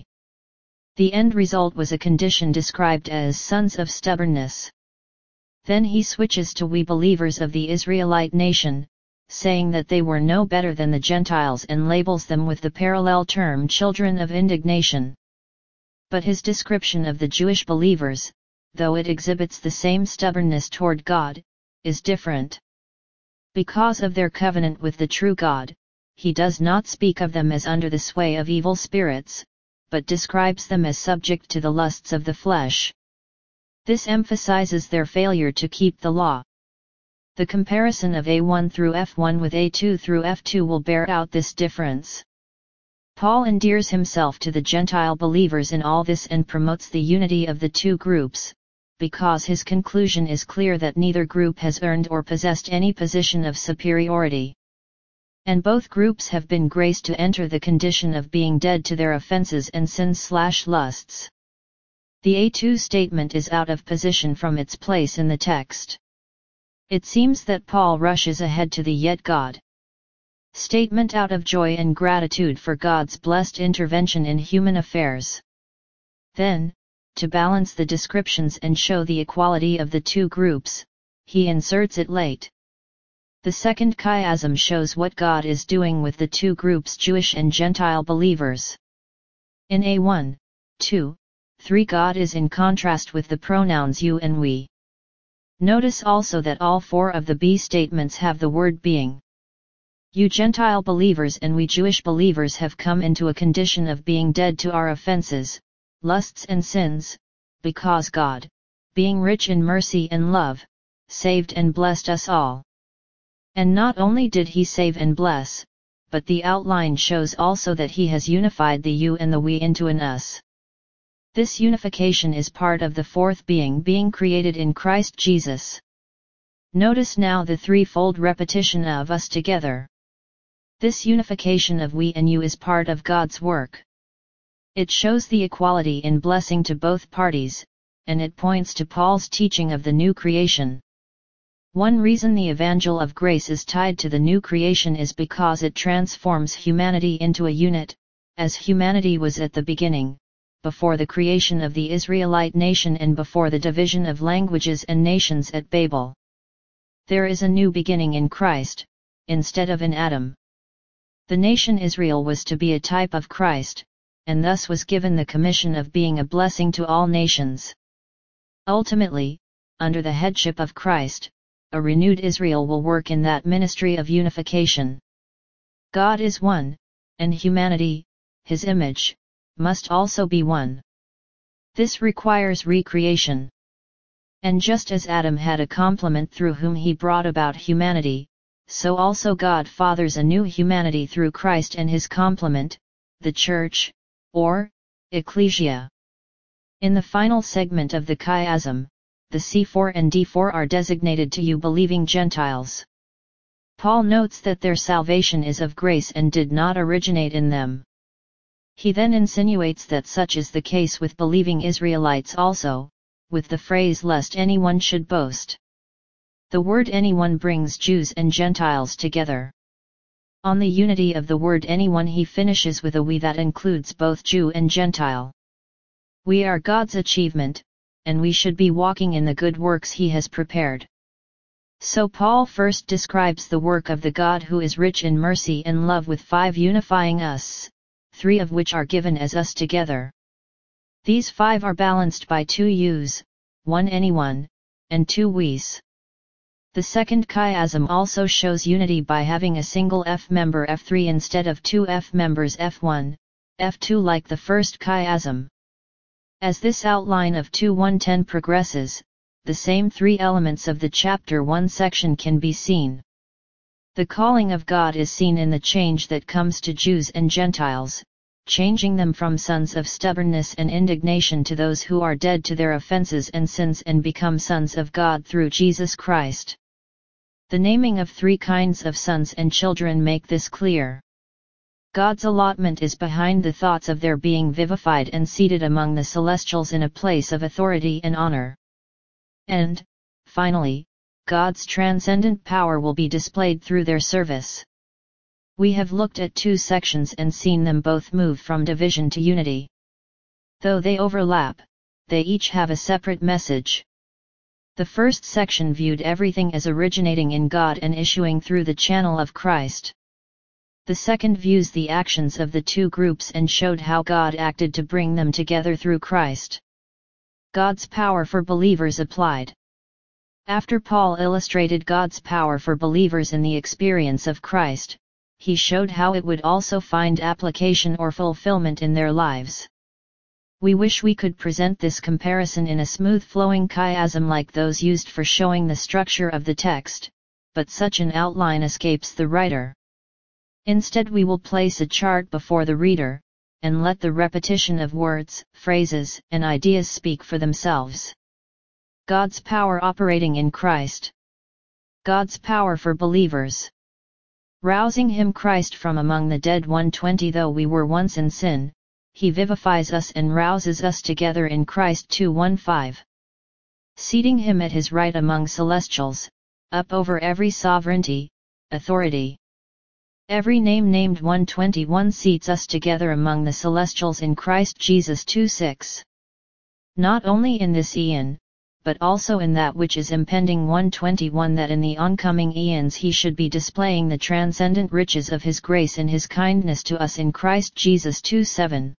The end result was a condition described as sons of stubbornness. Then he switches to we believers of the Israelite nation, saying that they were no better than the Gentiles and labels them with the parallel term children of indignation. But his description of the Jewish believers, though it exhibits the same stubbornness toward God, is different. Because of their covenant with the true God, he does not speak of them as under the sway of evil spirits, but describes them as subject to the lusts of the flesh. This emphasizes their failure to keep the law. The comparison of A one through F one with A two through F two will bear out this difference. Paul endears himself to the Gentile believers in all this and promotes the unity of the two groups, because his conclusion is clear that neither group has earned or possessed any position of superiority. And both groups have been graced to enter the condition of being dead to their offenses and sins/lusts. The A two statement is out of position from its place in the text. It seems that Paul rushes ahead to the yet God statement out of joy and gratitude for God's blessed intervention in human affairs. Then, to balance the descriptions and show the equality of the two groups, he inserts it late. The second chiasm shows what God is doing with the two groups, Jewish and Gentile believers. In A one, two, three God is in contrast with the pronouns you and we. Notice also that all four of the B statements have the word being. You Gentile believers and we Jewish believers have come into a condition of being dead to our offenses, lusts and sins, because God, being rich in mercy and love, saved and blessed us all. And not only did he save and bless, but the outline shows also that he has unified the you and the we into an us. This unification is part of the fourth being being created in Christ Jesus. Notice now the threefold repetition of us together. This unification of we and you is part of God's work. It shows the equality in blessing to both parties, and it points to Paul's teaching of the new creation. One reason the Evangel of Grace is tied to the new creation is because it transforms humanity into a unit, as humanity was at the beginning, before the creation of the Israelite nation and before the division of languages and nations at Babel. There is a new beginning in Christ, instead of in Adam. The nation Israel was to be a type of Christ, and thus was given the commission of being a blessing to all nations. Ultimately, under the headship of Christ, a renewed Israel will work in that ministry of unification. God is one, and humanity, His image, must also be one. This requires recreation. And just as Adam had a complement through whom he brought about humanity, so also God fathers a new humanity through Christ and His complement, the Church, or Ecclesia. In the final segment of the chiasm, the C four and D four are designated to you believing Gentiles. Paul notes that their salvation is of grace and did not originate in them. He then insinuates that such is the case with believing Israelites also, with the phrase lest anyone should boast. The word anyone brings Jews and Gentiles together. On the unity of the word anyone he finishes with a we that includes both Jew and Gentile. We are God's achievement, and we should be walking in the good works He has prepared. So Paul first describes the work of the God who is rich in mercy and love with five unifying us, three of which are given as us together. These five are balanced by two yous, one anyone, and two we's. The second chiasm also shows unity by having a single F member F three instead of two F members F one, F two like the first chiasm. As this outline of two one ten progresses, the same three elements of the chapter one section can be seen. The calling of God is seen in the change that comes to Jews and Gentiles, changing them from sons of stubbornness and indignation to those who are dead to their offenses and sins and become sons of God through Jesus Christ. The naming of three kinds of sons and children make this clear. God's allotment is behind the thoughts of their being vivified and seated among the celestials in a place of authority and honor. And, finally, God's transcendent power will be displayed through their service. We have looked at two sections and seen them both move from division to unity. Though they overlap, they each have a separate message. The first section viewed everything as originating in God and issuing through the channel of Christ. The second views the actions of the two groups and showed how God acted to bring them together through Christ. God's power for believers applied. After Paul illustrated God's power for believers in the experience of Christ, he showed how it would also find application or fulfillment in their lives. We wish we could present this comparison in a smooth-flowing chiasm like those used for showing the structure of the text, but such an outline escapes the writer. Instead, we will place a chart before the reader, and let the repetition of words, phrases, and ideas speak for themselves. God's power operating in Christ. God's power for believers. Rousing him Christ from among the dead one twenty Though we were once in sin, he vivifies us and rouses us together in Christ two fifteen. Seating him at his right among celestials, up over every sovereignty, authority. Every name named one twenty-one seats us together among the celestials in Christ Jesus two six. Not only in this eon, but also in that which is impending one twenty-one that in the oncoming eons he should be displaying the transcendent riches of his grace and his kindness to us in Christ Jesus two seven.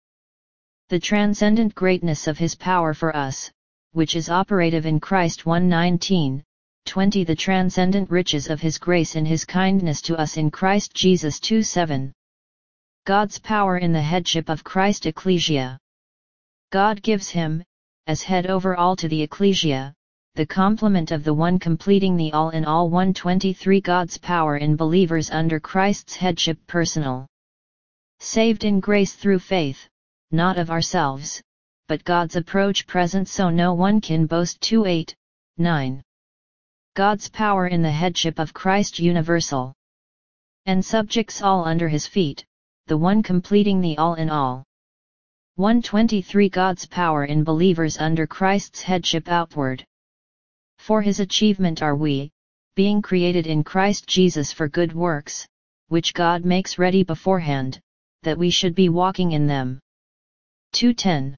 The transcendent greatness of his power for us, which is operative in Christ one nineteen, twenty The transcendent riches of his grace and his kindness to us in Christ Jesus two seven. God's power in the headship of Christ Ecclesia. God gives him, as head over all to the ecclesia, the complement of the one completing the all in all. one twenty-three God's power in believers under Christ's headship personal. Saved in grace through faith, not of ourselves, but God's approach present so no one can boast. two eight, nine. God's power in the headship of Christ universal. And subjects all under his feet, the one completing the all in all. one twenty-three God's power in believers under Christ's headship outward. For his achievement are we, being created in Christ Jesus for good works, which God makes ready beforehand, that we should be walking in them. two ten.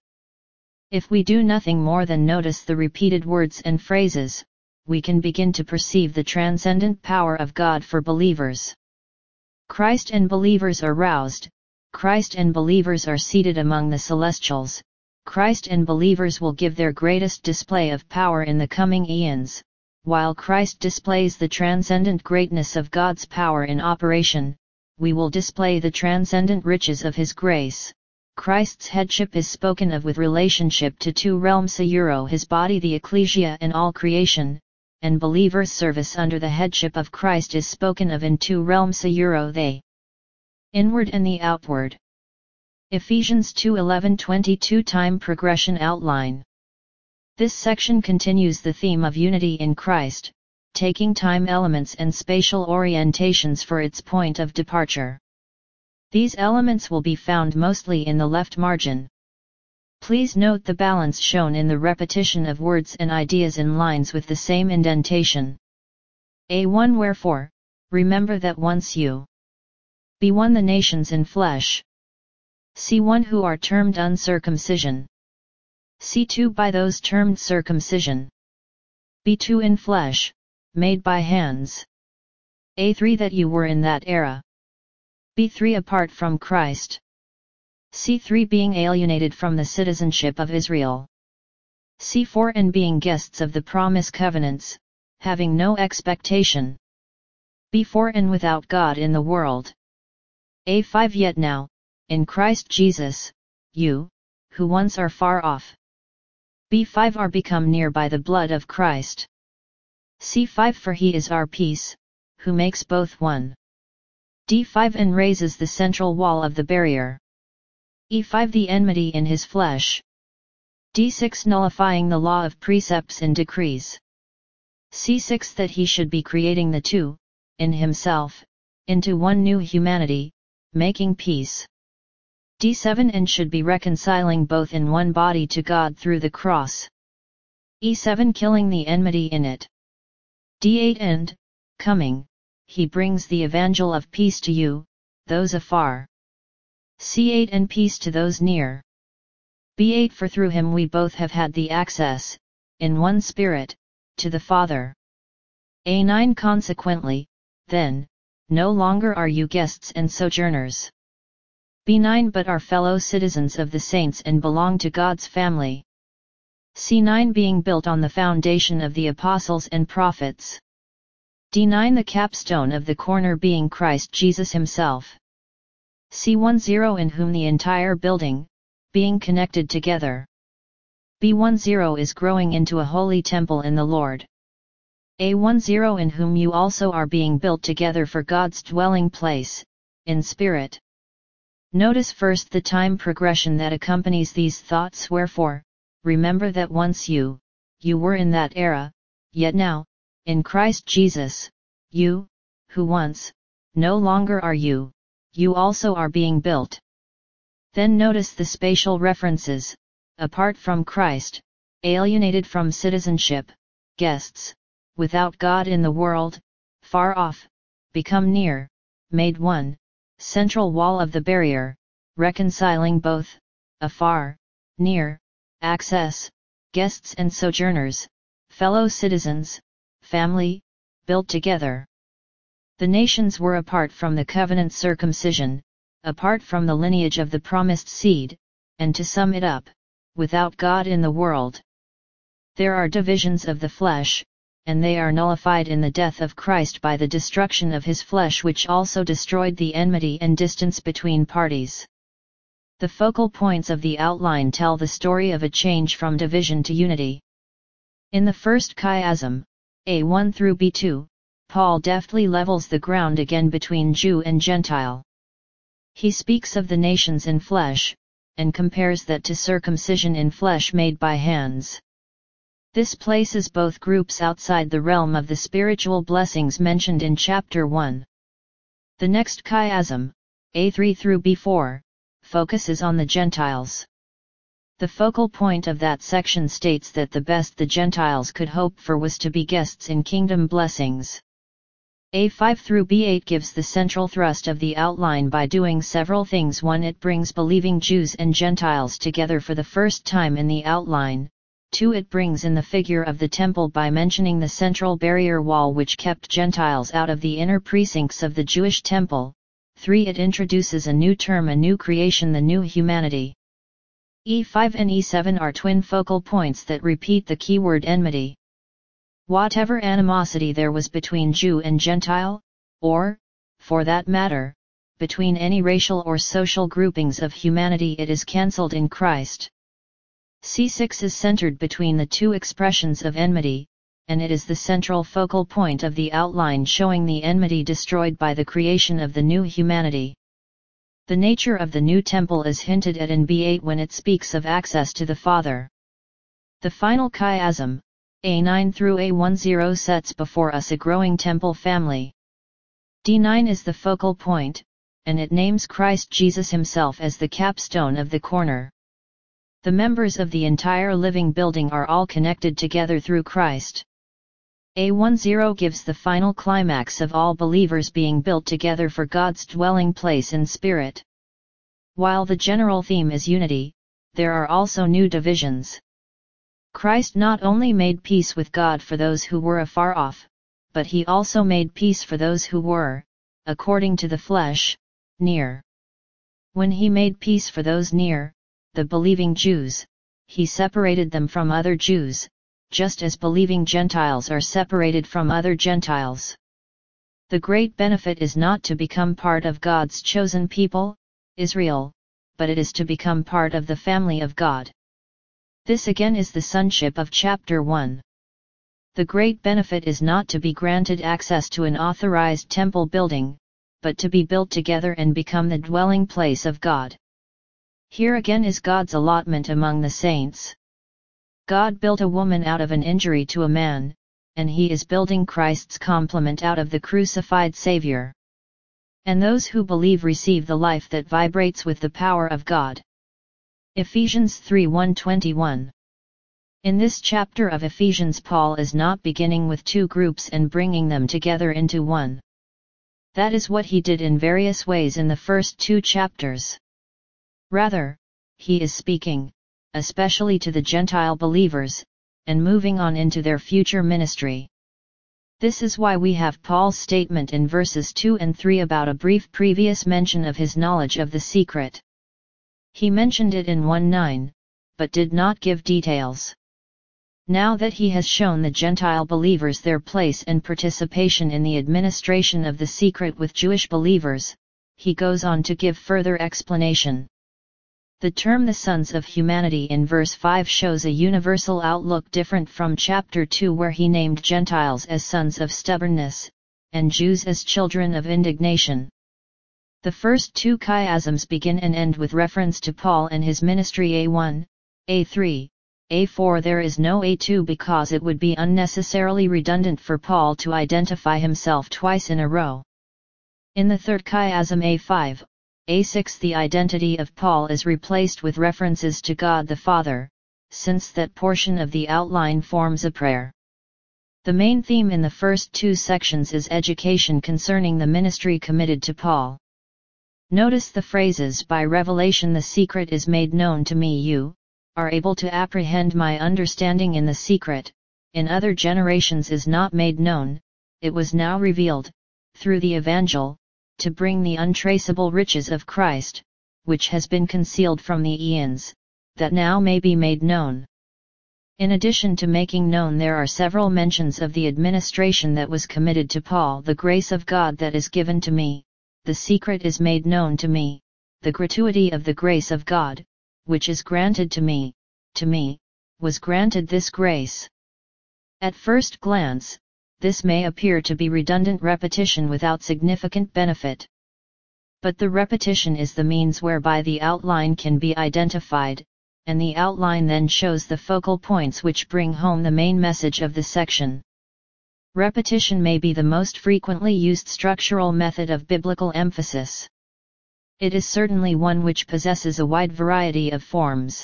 If we do nothing more than notice the repeated words and phrases, we can begin to perceive the transcendent power of God for believers. Christ and believers are roused, Christ and believers are seated among the celestials, Christ and believers will give their greatest display of power in the coming eons, while Christ displays the transcendent greatness of God's power in operation, we will display the transcendent riches of his grace. Christ's headship is spoken of with relationship to two realms, euro his body the ecclesia and all creation, and believers' service under the headship of Christ is spoken of in two realms, euro they inward and the outward. Ephesians two eleven twenty-two Time progression outline. This section continues the theme of unity in Christ, taking time elements and spatial orientations for its point of departure. These elements will be found mostly in the left margin. Please note the balance shown in the repetition of words and ideas in lines with the same indentation. A one Wherefore, remember that once you be one the nations in flesh. C one Who are termed uncircumcision. C two By those termed circumcision. B two In flesh, made by hands. A three That you were in that era. B three Apart from Christ. C three Being alienated from the citizenship of Israel. C four And being guests of the promise covenants, having no expectation. B four And without God in the world. A five Yet now, in Christ Jesus, you, who once are far off. B five Are become near by the blood of Christ. C five For he is our peace, who makes both one. D five And raises the central wall of the barrier. E five The enmity in his flesh. D six Nullifying the law of precepts and decrees. C six That he should be creating the two, in himself, into one new humanity, making peace. D seven And should be reconciling both in one body to God through the cross. E seven Killing the enmity in it. D eight And, coming, he brings the evangel of peace to you, those afar. C eight And peace to those near. B eight For through him we both have had the access, in one Spirit, to the Father. A nine Consequently, then, no longer are you guests and sojourners. B nine But are fellow citizens of the saints and belong to God's family. C nine Being built on the foundation of the apostles and prophets. D nine The capstone of the corner being Christ Jesus himself. C ten In whom the entire building, being connected together. B ten Is growing into a holy temple in the Lord. A ten In whom you also are being built together for God's dwelling place, in spirit. Notice first the time progression that accompanies these thoughts. Wherefore, remember that once you, you were in that era, yet now, in Christ Jesus, you, who once, no longer are you, you also are being built. Then notice the spatial references, apart from Christ, alienated from citizenship, guests, without God in the world, far off, become near, made one, central wall of the barrier, reconciling both, afar, near, access, guests and sojourners, fellow citizens, family, built together. The nations were apart from the covenant circumcision, apart from the lineage of the promised seed, and to sum it up, without God in the world. There are divisions of the flesh, and they are nullified in the death of Christ by the destruction of his flesh, which also destroyed the enmity and distance between parties. The focal points of the outline tell the story of a change from division to unity. In the first chiasm, A one through B two, Paul deftly levels the ground again between Jew and Gentile. He speaks of the nations in flesh, and compares that to circumcision in flesh made by hands. This places both groups outside the realm of the spiritual blessings mentioned in chapter one. The next chiasm, A three through B four, focuses on the Gentiles. The focal point of that section states that the best the Gentiles could hope for was to be guests in kingdom blessings. A five through B eight gives the central thrust of the outline by doing several things. one It brings believing Jews and Gentiles together for the first time in the outline. two It brings in the figure of the temple by mentioning the central barrier wall which kept Gentiles out of the inner precincts of the Jewish temple. three It introduces a new term, a new creation, the new humanity. E five and E seven are twin focal points that repeat the keyword enmity. Whatever animosity there was between Jew and Gentile, or, for that matter, between any racial or social groupings of humanity, it is cancelled in Christ. C six is centered between the two expressions of enmity, and it is the central focal point of the outline, showing the enmity destroyed by the creation of the new humanity. The nature of the new temple is hinted at in B eight when it speaks of access to the Father. The final chiasm, A nine through A ten, sets before us a growing temple family. D nine is the focal point, and it names Christ Jesus himself as the capstone of the corner. The members of the entire living building are all connected together through Christ. A ten gives the final climax of all believers being built together for God's dwelling place in spirit. While the general theme is unity, there are also new divisions. Christ not only made peace with God for those who were afar off, but he also made peace for those who were, according to the flesh, near. When he made peace for those near, the believing Jews, he separated them from other Jews, just as believing Gentiles are separated from other Gentiles. The great benefit is not to become part of God's chosen people, Israel, but it is to become part of the family of God. This again is the sonship of chapter one. The great benefit is not to be granted access to an authorized temple building, but to be built together and become the dwelling place of God. Here again is God's allotment among the saints. God built a woman out of an injury to a man, and he is building Christ's complement out of the crucified Savior. And those who believe receive the life that vibrates with the power of God. Ephesians three one to twenty-one. In this chapter of Ephesians, Paul is not beginning with two groups and bringing them together into one. That is what he did in various ways in the first two chapters. Rather, he is speaking, especially to the Gentile believers, and moving on into their future ministry. This is why we have Paul's statement in verses two and three about a brief previous mention of his knowledge of the secret. He mentioned it in one nine, but did not give details. Now that he has shown the Gentile believers their place and participation in the administration of the secret with Jewish believers, he goes on to give further explanation. The term the sons of humanity in verse five shows a universal outlook different from chapter two, where he named Gentiles as sons of stubbornness, and Jews as children of indignation. The first two chiasms begin and end with reference to Paul and his ministry. A one, A three, A four. There is no A two because it would be unnecessarily redundant for Paul to identify himself twice in a row. In the third chiasm A five, A six, the identity of Paul is replaced with references to God the Father, since that portion of the outline forms a prayer. The main theme in the first two sections is education concerning the ministry committed to Paul. Notice the phrases by revelation, the secret is made known to me. You are able to apprehend my understanding in the secret, in other generations is not made known, it was now revealed, through the evangel, to bring the untraceable riches of Christ, which has been concealed from the eons, that now may be made known. In addition to making known, there are several mentions of the administration that was committed to Paul. The grace of God that is given to me, the secret is made known to me, the gratuity of the grace of God, which is granted to me, to me, was granted this grace. At first glance, this may appear to be redundant repetition without significant benefit. But the repetition is the means whereby the outline can be identified, and the outline then shows the focal points which bring home the main message of the section. Repetition may be the most frequently used structural method of biblical emphasis. It is certainly one which possesses a wide variety of forms.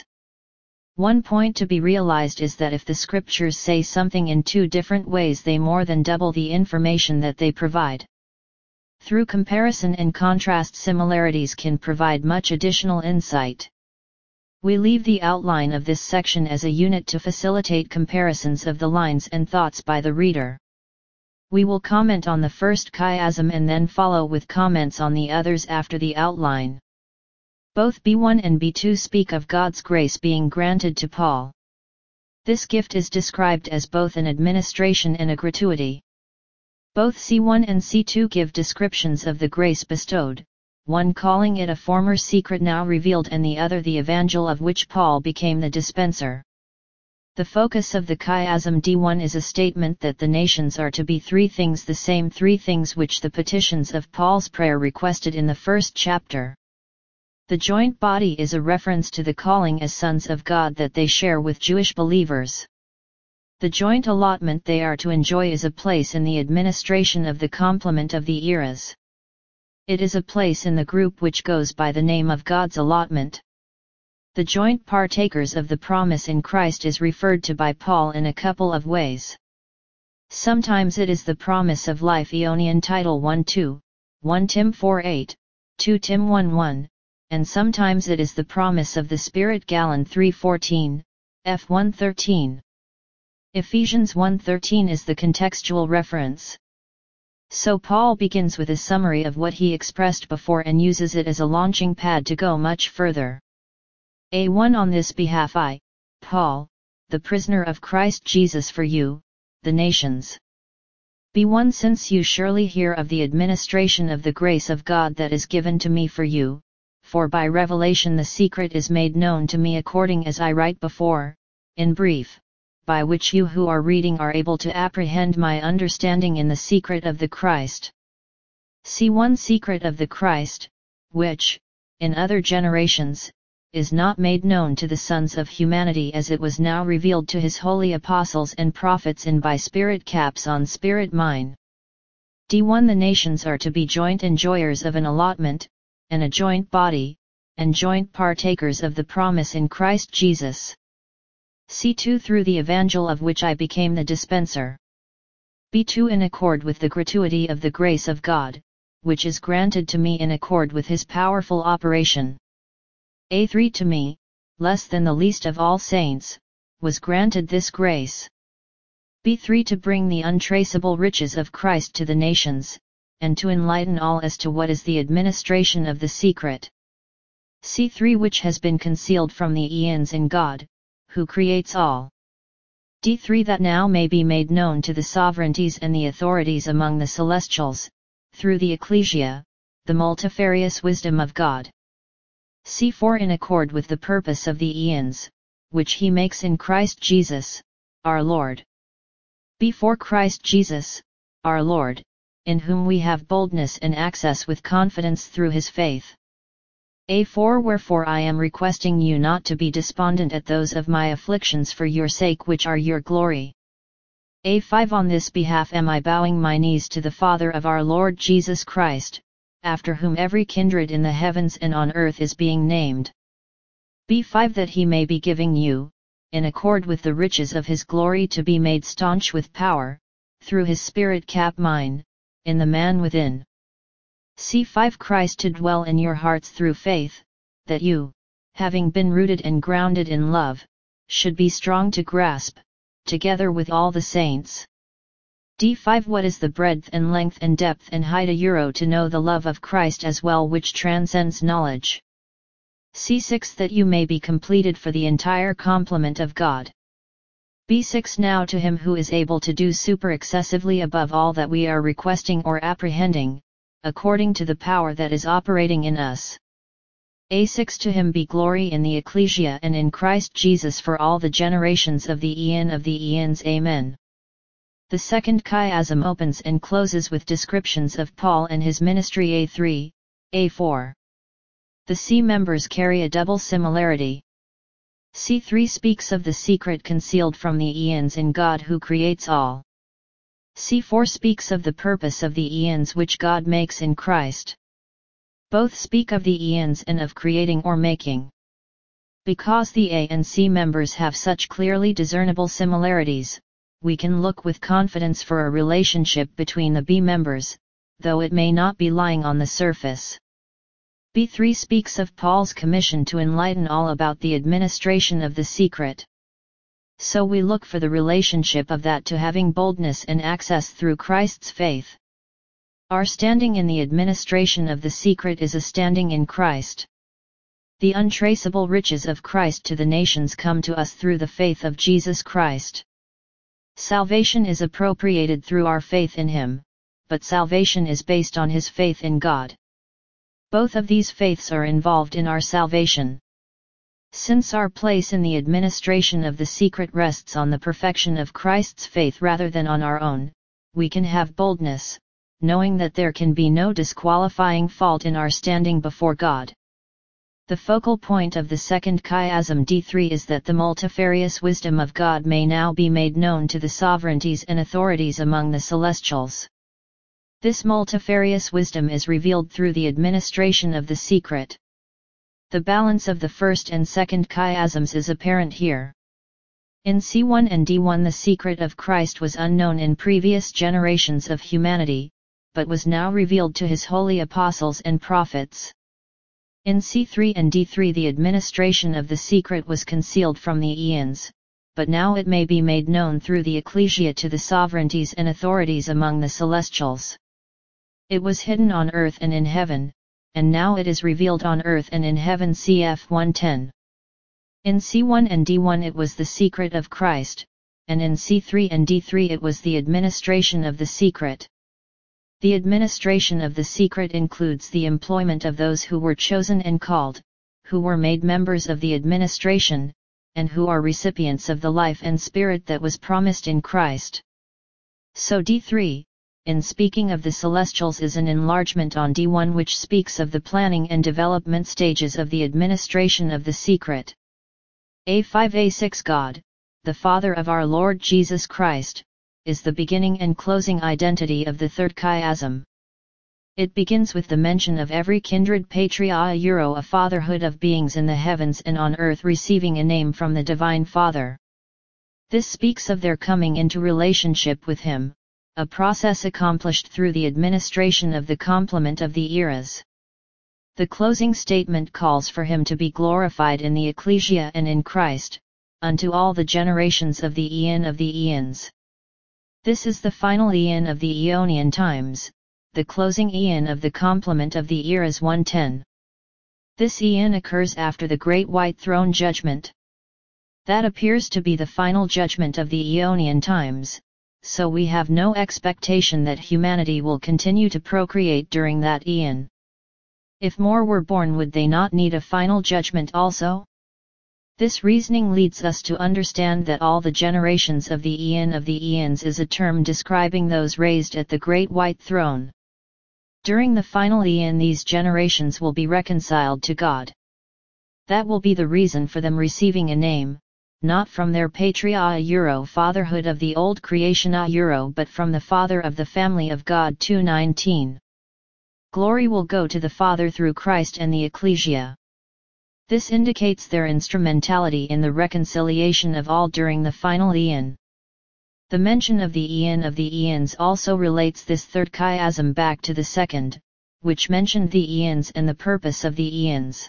One point to be realized is that if the scriptures say something in two different ways, they more than double the information that they provide. Through comparison and contrast, similarities can provide much additional insight. We leave the outline of this section as a unit to facilitate comparisons of the lines and thoughts by the reader. We will comment on the first chiasm and then follow with comments on the others after the outline. Both B one and B two speak of God's grace being granted to Paul. This gift is described as both an administration and a gratuity. Both C one and C two give descriptions of the grace bestowed, one calling it a former secret now revealed and the other the evangel of which Paul became the dispenser. The focus of the chiasm D one is a statement that the nations are to be three things, the same three things which the petitions of Paul's prayer requested in the first chapter. The joint body is a reference to the calling as sons of God that they share with Jewish believers. The joint allotment they are to enjoy is a place in the administration of the complement of the eras. It is a place in the group which goes by the name of God's allotment. The joint partakers of the promise in Christ is referred to by Paul in a couple of ways. Sometimes it is the promise of life, Ionian title one two, First Timothy four eight, Second Timothy one one, and sometimes it is the promise of the Spirit, Galatians three fourteen, F one thirteen. Ephesians one thirteen is the contextual reference. So Paul begins with a summary of what he expressed before and uses it as a launching pad to go much further. A one On this behalf I, Paul, the prisoner of Christ Jesus for you, the nations. B one Since you surely hear of the administration of the grace of God that is given to me for you, for by revelation the secret is made known to me according as I write before, in brief, by which you who are reading are able to apprehend my understanding in the secret of the Christ. C one Secret of the Christ, which, in other generations, is not made known to the sons of humanity as it was now revealed to his holy apostles and prophets in by Spirit caps on Spirit mine. D one The nations are to be joint enjoyers of an allotment, and a joint body, and joint partakers of the promise in Christ Jesus. C two Through the evangel of which I became the dispenser. B two In accord with the gratuity of the grace of God, which is granted to me in accord with his powerful operation. A three To me, less than the least of all saints, was granted this grace. B three To bring the untraceable riches of Christ to the nations, and to enlighten all as to what is the administration of the secret. C three Which has been concealed from the eons in God, who creates all. D three That now may be made known to the sovereignties and the authorities among the celestials, through the ecclesia, the multifarious wisdom of God. C four In accord with the purpose of the eons, which he makes in Christ Jesus, our Lord. B four Christ Jesus, our Lord, in whom we have boldness and access with confidence through his faith. A four Wherefore I am requesting you not to be despondent at those of my afflictions for your sake which are your glory. A five On this behalf am I bowing my knees to the Father of our Lord Jesus Christ, after whom every kindred in the heavens and on earth is being named. B five That he may be giving you, in accord with the riches of his glory, to be made staunch with power, through his Spirit cap mine, in the man within. C five Christ to dwell in your hearts through faith, that you, having been rooted and grounded in love, should be strong to grasp, together with all the saints. D five What is the breadth and length and depth and height a euro to know the love of Christ as well which transcends knowledge. C six That you may be completed for the entire complement of God. B six Now to him who is able to do super excessively above all that we are requesting or apprehending, according to the power that is operating in us. A six To him be glory in the ecclesia and in Christ Jesus for all the generations of the aeon of the aeons. Amen. The second chiasm opens and closes with descriptions of Paul and his ministry. A three, A four. The C members carry a double similarity. C three speaks of the secret concealed from the aeons in God who creates all. C four speaks of the purpose of the aeons which God makes in Christ. Both speak of the aeons and of creating or making. Because the A and C members have such clearly discernible similarities, we can look with confidence for a relationship between the B members, though it may not be lying on the surface. B three speaks of Paul's commission to enlighten all about the administration of the secret. So we look for the relationship of that to having boldness and access through Christ's faith. Our standing in the administration of the secret is a standing in Christ. The untraceable riches of Christ to the nations come to us through the faith of Jesus Christ. Salvation is appropriated through our faith in Him, but salvation is based on His faith in God. Both of these faiths are involved in our salvation. Since our place in the administration of the secret rests on the perfection of Christ's faith rather than on our own, we can have boldness, knowing that there can be no disqualifying fault in our standing before God. The focal point of the second chiasm D three is that the multifarious wisdom of God may now be made known to the sovereignties and authorities among the celestials. This multifarious wisdom is revealed through the administration of the secret. The balance of the first and second chiasms is apparent here. In C one and D one the secret of Christ was unknown in previous generations of humanity, but was now revealed to His holy apostles and prophets. In C three and D three the administration of the secret was concealed from the aeons, but now it may be made known through the ecclesia to the sovereignties and authorities among the celestials. It was hidden on earth and in heaven, and now it is revealed on earth and in heaven. C F one ten. In C one and D one it was the secret of Christ, and in C three and D three it was the administration of the secret. The administration of the secret includes the employment of those who were chosen and called, who were made members of the administration, and who are recipients of the life and spirit that was promised in Christ. So D three, in speaking of the celestials, is an enlargement on D one which speaks of the planning and development stages of the administration of the secret. A five A six God, the Father of our Lord Jesus Christ, is the beginning and closing identity of the third chiasm. It begins with the mention of every kindred patria euro a fatherhood of beings in the heavens and on earth receiving a name from the Divine Father. This speaks of their coming into relationship with Him, a process accomplished through the administration of the complement of the eras. The closing statement calls for Him to be glorified in the ecclesia and in Christ, unto all the generations of the aeon of the aeons. This is the final aeon of the Aeonian times, the closing aeon of the complement of the eras. one ten. This aeon occurs after the Great White Throne Judgment. That appears to be the final judgment of the Aeonian times, so we have no expectation that humanity will continue to procreate during that aeon. If more were born, would they not need a final judgment also? This reasoning leads us to understand that all the generations of the aeon of the aeons is a term describing those raised at the Great White Throne. During the final aeon these generations will be reconciled to God. That will be the reason for them receiving a name, not from their patria euro fatherhood of the old creation a euro but from the Father of the family of God. two nineteen. Glory will go to the Father through Christ and the ecclesia. This indicates their instrumentality in the reconciliation of all during the final aeon. The mention of the aeon of the aeons also relates this third chiasm back to the second, which mentioned the aeons and the purpose of the aeons.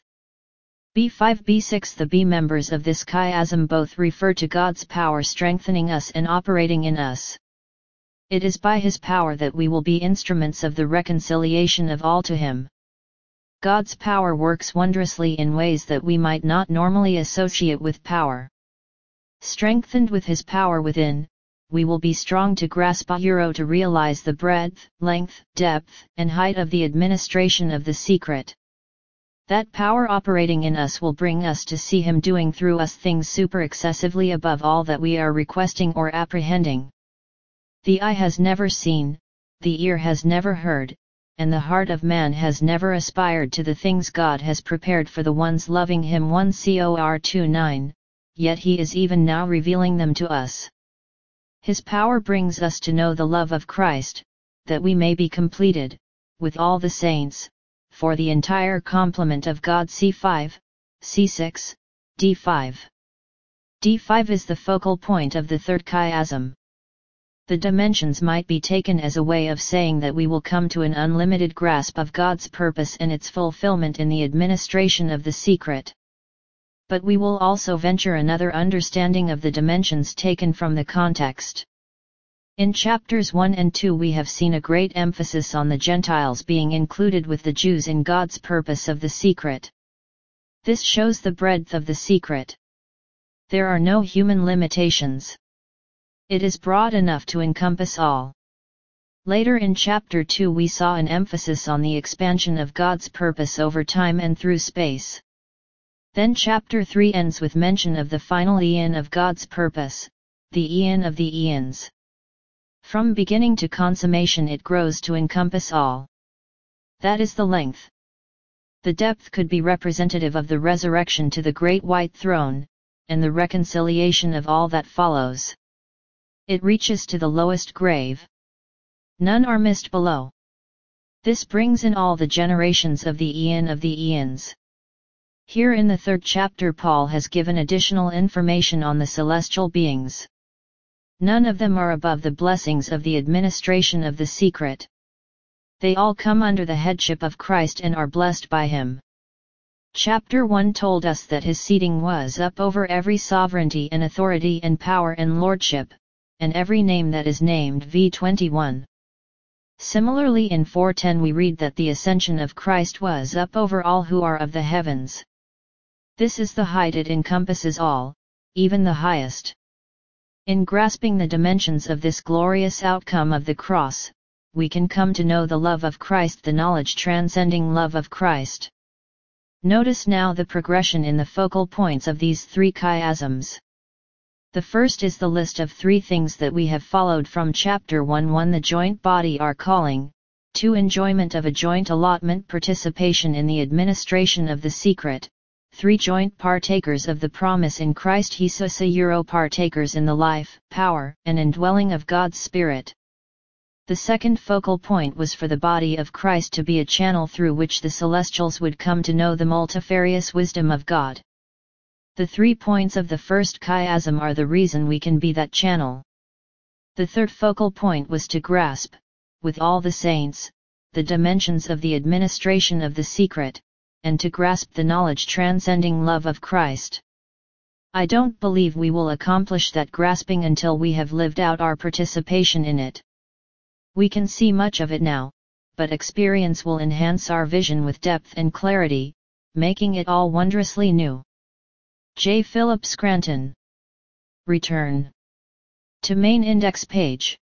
B five B six The B members of this chiasm both refer to God's power strengthening us and operating in us. It is by His power that we will be instruments of the reconciliation of all to Him. God's power works wondrously in ways that we might not normally associate with power. Strengthened with His power within, we will be strong to grasp a euro to realize the breadth, length, depth, and height of the administration of the secret. That power operating in us will bring us to see Him doing through us things super excessively above all that we are requesting or apprehending. The eye has never seen, the ear has never heard, and the heart of man has never aspired to the things God has prepared for the ones loving Him. First Cor two nine, yet He is even now revealing them to us. His power brings us to know the love of Christ, that we may be completed, with all the saints, for the entire complement of God. C five, C six, D five. D five is the focal point of the third chiasm. The dimensions might be taken as a way of saying that we will come to an unlimited grasp of God's purpose and its fulfillment in the administration of the secret. But we will also venture another understanding of the dimensions taken from the context. In chapters one and two we have seen a great emphasis on the Gentiles being included with the Jews in God's purpose of the secret. This shows the breadth of the secret. There are no human limitations. It is broad enough to encompass all. Later in chapter two we saw an emphasis on the expansion of God's purpose over time and through space. Then chapter three ends with mention of the final eon of God's purpose, the eon of the eons. From beginning to consummation it grows to encompass all. That is the length. The depth could be representative of the resurrection to the great white throne, and the reconciliation of all that follows. It reaches to the lowest grave. None are missed below. This brings in all the generations of the eon of the eons. Here in the third chapter Paul has given additional information on the celestial beings. None of them are above the blessings of the administration of the secret. They all come under the headship of Christ and are blessed by Him. Chapter one told us that His seating was up over every sovereignty and authority and power and lordship, and every name that is named. Verse twenty-one. Similarly in four ten we read that the ascension of Christ was up over all who are of the heavens. This is the height, it encompasses all, even the highest. In grasping the dimensions of this glorious outcome of the cross, we can come to know the love of Christ, the knowledge transcending love of Christ. Notice now the progression in the focal points of these three chiasms. The first is the list of three things that we have followed from chapter one. one The joint body are calling, two enjoyment of a joint allotment, participation in the administration of the secret, three joint partakers of the promise in Christ Jesus, euro partakers in the life, power, and indwelling of God's Spirit. The second focal point was for the body of Christ to be a channel through which the celestials would come to know the multifarious wisdom of God. The three points of the first chiasm are the reason we can be that channel. The third focal point was to grasp, with all the saints, the dimensions of the administration of the secret, and to grasp the knowledge transcending love of Christ. I don't believe we will accomplish that grasping until we have lived out our participation in it. We can see much of it now, but experience will enhance our vision with depth and clarity, making it all wondrously new. J. Philip Scranton. Return to main index page.